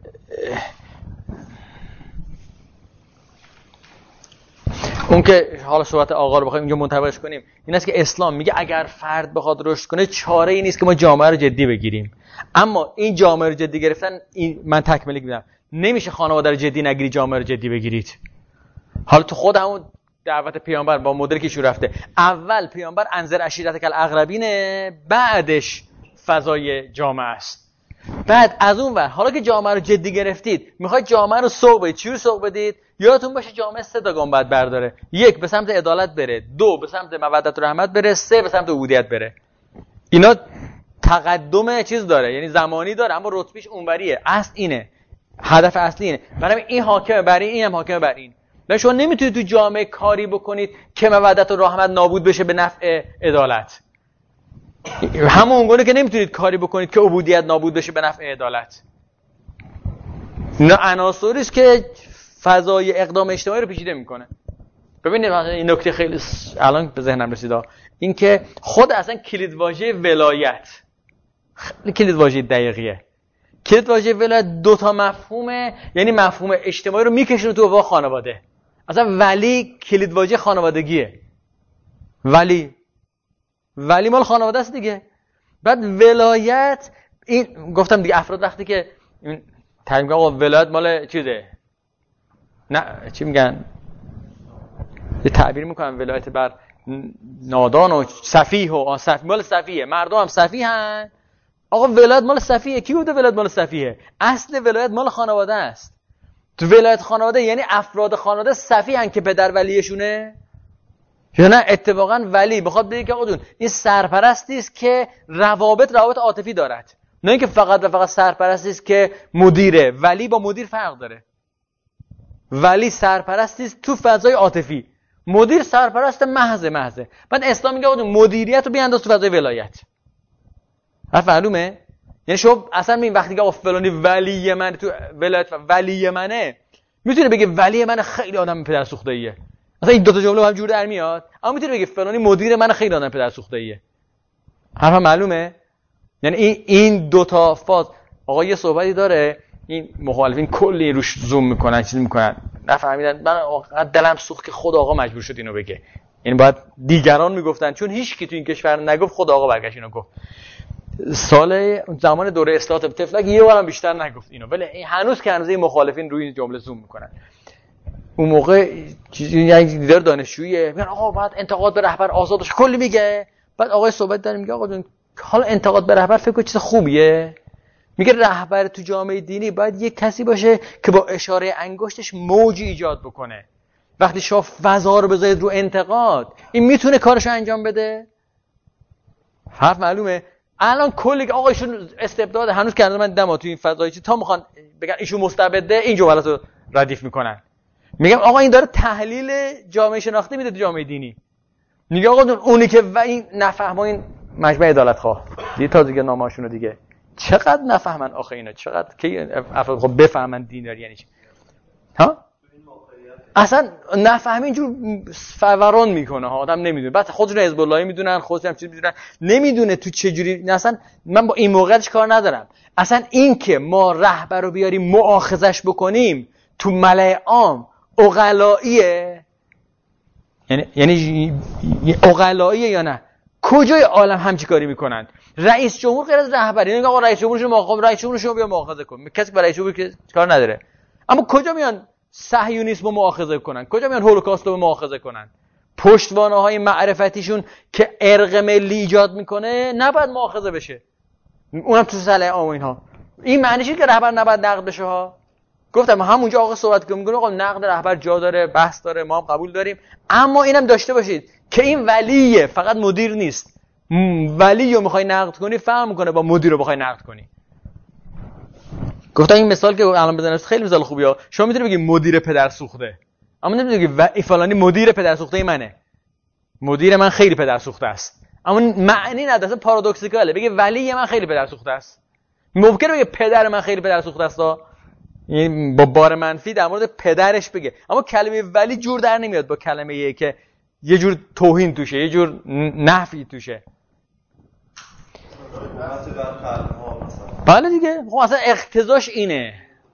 اون که حالا صحبت آقا رو بخوایم اینجا منطبقش کنیم این است که اسلام میگه اگر فرد بخواد رشد کنه چاره ای نیست که ما جامعه رو جدی بگیریم. اما این جامعه رو جدی گرفتن این من تکمیلی میدم نمیشه خانواده رو جدی نگیری جامعه رو جدی بگیرید. حالا تو خود همون دعوت پیامبر با مدلی که شروع رفته، اول پیامبر انذر عشیرتک الاقربینه، بعدش فضای جامعه است. بعد از اون ور حالا که جامعه رو جدی گرفتید میخواید جامعه رو سوق بدید. چی رو سوق بدید؟ یادتون باشه جامعه سه تا گام باید برداره. یک به سمت عدالت بره، دو به سمت مودت و رحمت بره، سه به سمت عبودیت بره. اینا تقدم چیز داره یعنی زمانی داره اما رتبهش اونوریه. اصل اینه، هدف اصلی اینه. برای این حاکم بر این اینم حاکم بر این. نه شما نمیتونید تو جامعه کاری بکنید که مودت و رحمت نابود بشه به نفع عدالت. همون گونه که نمیتونید کاری بکنید که عبودیت نابود بشه به نفع عدالت. اینا عناصری است که فضای اقدام اجتماعی رو پیچیده میکنه. ببینید این نکته خیلی الان به ذهنم رسید، این که خود اصلا کلیدواژه ولایت خیلی کلیدواژه دقیقیه. کلیدواژه ولایت دو تا مفهومه، یعنی مفهوم اجتماعی رو میکشونه تو واقع خانواده. اصلا ولی کلیدواژه خانوادگیه. ولی ولی مال خانواده است دیگه. بعد ولایت این گفتم دیگه افراد وقتی که این تعریف آقا ولایت مال چیزه، نه چی میگن، یه تعبیر میکنن ولایت بر نادان و سفیه و سفیه مال سفیه، مردم هم سفیه هن. آقا ولایت مال سفیه. کی گفته ولایت مال سفیه؟ اصل ولایت مال خانواده است. تو ولایت خانواده یعنی افراد خانواده سفیه هن که پدر ولیشونه، یا نه اتفاقا ولی بخواد بگه که آقا جون این سرپرستی است که روابط روابط عاطفی دارد، نه اینکه فقط و فقط سرپرستی است که مدیره. ولی با مدیر فرق داره. ولی سرپرستی است تو فضای عاطفی، مدیر سرپرست محض محضه. بعد اسلام میگه آقا جون مدیریت رو بیانداز تو فضای ولایت. حرف معلومه؟ یعنی شما اصلا این وقتی که آقا فلانی ولی من تو ولایت ولی منه، میتونه بگه ولی من خیلی آدم پدر سوخته‌ایه. مثلا این دو تا جمله هم جور در میاد، اما میتونه بگه فلانی مدیر من خیلی آدم پدر سوخته‌ایه. حرف معلومه؟ یعنی این این دو تا فاز. آقا یه صحبتی داره این مخالفین کلی روش زوم میکنن چیز میکنن نفهمیدن. من دلم سوخت که خود آقا مجبور شد اینو بگه. یعنی باید دیگران میگفتن، چون هیچ کی تو این کشور نگفت، خود آقا برگشت اینو گفت. سال زمان دوره اصلاحات طفلک یه بارم بیشتر نگفت اینو، ولی هنوز که هنوز مخالفین روی این جمله زوم میکنن. اون موقع چیزی یعنی دیدار دانشجوییه میگن آقا باید انتقاد به رهبر آزاد باشه، کلی میگه. بعد آقای صحبت داره میگه آقا جون حالا انتقاد به رهبر فکر کنید چیز خوبیه؟ میگه رهبر تو جامعه دینی باید یک کسی باشه که با اشاره انگشتش موجی ایجاد بکنه. وقتی شما فضا رو بذارید رو انتقاد، این میتونه کارشو انجام بده؟ حرف معلومه. الان کلی آقا ایشون استبداد، هنوز که من دیدم تو این فضایی چی تا میخوان بگن ایشون مستبده، این جملاتو ردیف میکنن. میگم آقا این داره تحلیل جامعه شناختی میده تو جامعه دینی. میگه آقا اونی که و این نفهمه این مجمع عدالت خواه دیگه تا دیگه نامه‌اشونو دیگه چقدر نفهمن آخه اینا، چقدر که افراد خب بفهمن دین داری یعنی چی. ها اصلا نفهمی اینجور فوران میکنه ها، آدم نمیدونه. بعد خودشون حزب اللهی میدونن، خودشون هم چیز میدونن، نمیدونه تو چه جوری. اصلا من با این موقعش کار ندارم. اصلا این که ما رهبر رو بیاریم مؤاخذش بکنیم تو ملأ عام عقلاییه؟ یعنی یعنی عقلاییه یا نه؟ کجای عالم همچی کاری میکنن؟ رئیس جمهور غیر از رهبری، میگه آقا رئیس جمهورشون مؤاخذه، رئیس جمهورشون بیا مؤاخذه کن. کسی با رئیس جمهور که کار نداره. اما کجا میان صهیونیسم رو مؤاخذه کنن؟ کجا میان هولوکاست رو مؤاخذه کنن؟ پشتوانه‌های معرفتیشون که ارق ملی ایجاد میکنه نباید مؤاخذه بشه. اونم تو سلع عام اینها. این معنیشه که رهبر نباید نقد بشه ها. گفتم همونجا آقا صحبت کنیم، میگن آقا نقد رهبر جا داره، بحث داره، ما هم قبول داریم، اما اینم داشته باشید که این ولیه، فقط مدیر نیست. ولی رو میخوای نقد کنی فهم کنه با مدیر رو بخوای نقد کنی. گفتم این مثال که الان بزنم خیلی مثال خوبیه. شما میتونی بگی مدیر پدر سوخته، اما نمیتونی بگی فلانی مدیر پدر سوخته منه. مدیر من خیلی پدر سوخته است، اما معنی نداره، پارادوکسیکاله. بگی ولی من خیلی پدر سوخته است، ممکنه بگه پدر من خیلی پدر سوخته است، یعنی با بار منفی در مورد پدرش بگه، اما کلمه ولی جور در نمیاد با کلمه یه که یه جور توهین توشه، یه جور نفی توشه. بله دیگه، خب اصلا اقتضاش اینه.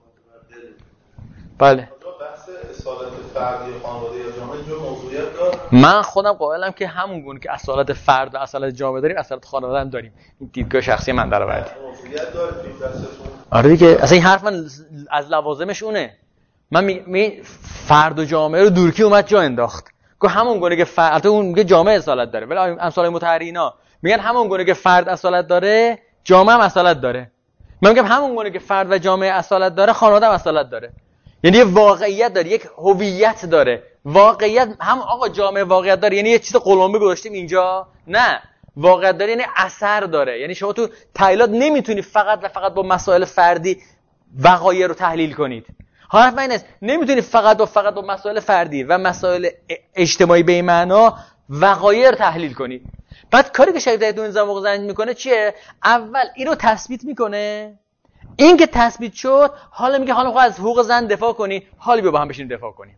بله
بحث اصالت فردی خانواده یا جامعه جو موضوعیت داره.
من خودم قائلم که همون گونه که اصالت فرد و اصالت جامعه داریم، اصالت خانواده هم داریم. این دیدگاه شخصی من در آورد.
موضوعیت داره تو دستتون.
آره دیگه، اصلا این حرف من از لوازمش اونه. من می, می فرد و جامعه رو دورکی اومد جا انداخت. گفت همون گونه که فرد، البته اون میگه جامعه اصالت داره، ولی امثال متحرینا میگن همون گونه که فرد اصالت داره، جامعه هم اصالت داره. من میگم همون گونه که فرد و جامعه اصالت داره، خانواده هم اصالت داره. یعنی یه واقعیت داره، یک هویت داره. واقعیت هم آقا جامعه واقعیت داره، یعنی یه چیز قلمبه گذاشتیم اینجا؟ نه، واقعیت داره یعنی اثر داره. یعنی شما تو تحلیلات نمیتونی فقط و فقط با مسائل فردی وقایع رو تحلیل کنید. حرف من اینه، نمیتونی فقط و فقط با مسائل فردی و مسائل اجتماعی به این معنا وقایع رو تحلیل کنی. بعد کاری که شریف تحت نظام حقوق زن میکنه چیه؟ اول اینو تثبیت میکنه، این که تثبیت شد حالا میگه حالا میخوای از حقوق زن دفاع کنی، حالا بیا با هم بشین دفاع کنیم.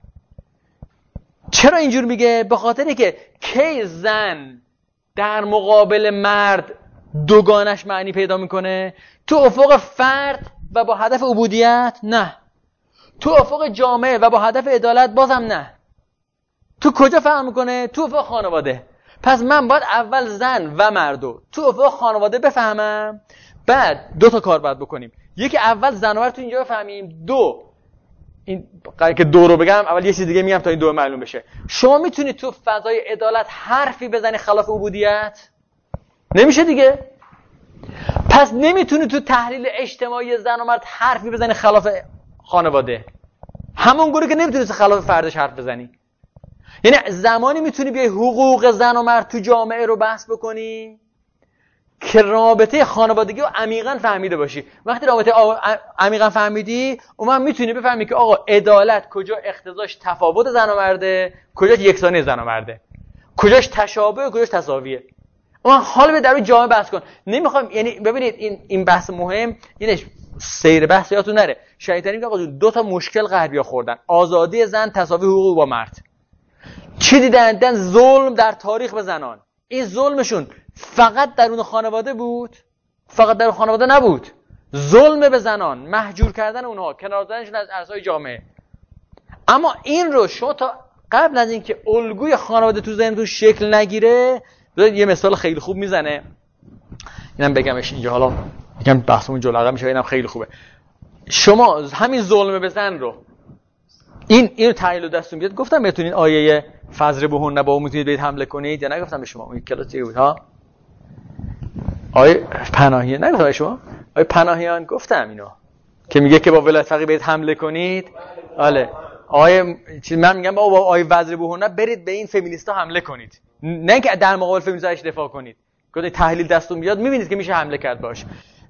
چرا اینجور میگه؟ به خاطری که کی زن در مقابل مرد دوگانش معنی پیدا میکنه؟ تو افق فرد و با هدف عبودیت؟ نه. تو افق جامعه و با هدف عدالت؟ بازم نه. تو کجا فهم میکنه؟ تو افق خانواده. پس من باید اول زن و مردو تو افق خانواده بفهمم، بعد دو تا کار باید بکنیم. یکی اول زن و مرد تو اینجا بفهمیم، دو این قراره که دو رو بگم اول یه چیز دیگه میگم تا این دو معلوم بشه. شما میتونی تو فضای عدالت حرفی بزنی خلاف عبودیت؟ نمیشه دیگه. پس نمیتونی تو تحلیل اجتماعی زن و مرد حرفی بزنی خلاف خانواده، همون گونه که نمیتونی خلاف فردش حرف بزنی. یعنی زمانی میتونی بیای حقوق زن و مرد تو جامعه رو بحث بکنی که رابطه خانوادگی رو عمیقاً فهمیده باشی. وقتی رابطه عمیقاً فهمیدی، اون میتونی بفهمی که آقا عدالت کجا اقتضاش تفاوت زن و مرده، کجاش یکسانی زن و مرده، کجاش تشابه و کجاش تساویه. اون حالا به در اون جامعه بحث کن. نمیخوام، یعنی ببینید این این بحث مهم، یعنی سیر بحث یادتون نره. شیطانی میگه آقا دو تا مشکل غربی‌ها خوردن، آزادی زن، تساوی حقوق با مرد. چی دیدن؟ دیدن ظلم در تاریخ به زنان. این ظلمشون فقط درون خانواده بود؟ فقط در خانواده نبود. ظلم به زنان، محجور کردن اونها، کنار زدنشون از عرصه‌های جامعه. اما این رو شما تا قبل از اینکه الگوی خانواده تو ذهنتون شکل نگیره، یه مثال خیلی خوب میزنه. اینم بگمش اینجا، حالا میگم بحثمون جلوه میشه، اینم خیلی خوبه. شما همین ظلم به زن رو، این اینو تحلیل دستون بیاد. گفتم بتونین آیه فضربوهن با میتونید برید حمله کنید یا نگفتم به شما؟ اون کلاس چی بود ها؟ آیه پناهیان نگفتم به شما؟ آیه پناهیان گفتم اینو که میگه که با ولایت فقیه برید حمله کنید. بله. آیه چی من میگم با آیه فضربوهن برید به این فمینیستا حمله کنید، نه اینکه در مقابل فمینیستاش دفاع کنید. گفتم تحلیل دستون بیاد میبینید که میشه حمله کرد باش.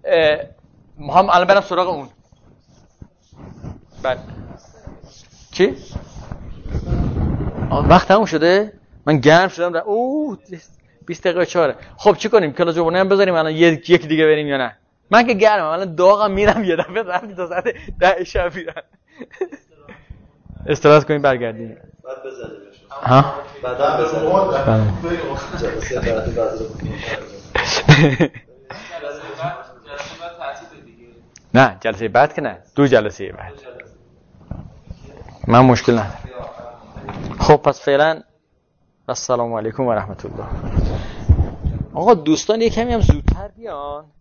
هم الان برم سراغ اون. بله. چی؟ وقت تموم شده؟ من گرم شدم در اوه بیست دقیقه چهاره. خب چی کنیم؟ کلاس جوونه هم بذاریم الان یک یک دیگه بریم یا نه؟ من که گرمم الان داغم، میرم یه دفعه رفتیم تا ساعت ده شب میرم. استراحت کنیم برگردیم.
بعد بزنیم.
ها؟
بعدا بزنیم. جلسه بعد بعد
نه جلسه بعد که نه، دو جلسه بعد. من مشکل ندارم. خب پس فعلا السلام علیکم و رحمت الله. آقا دوستان یه کمی هم زودتر بیان.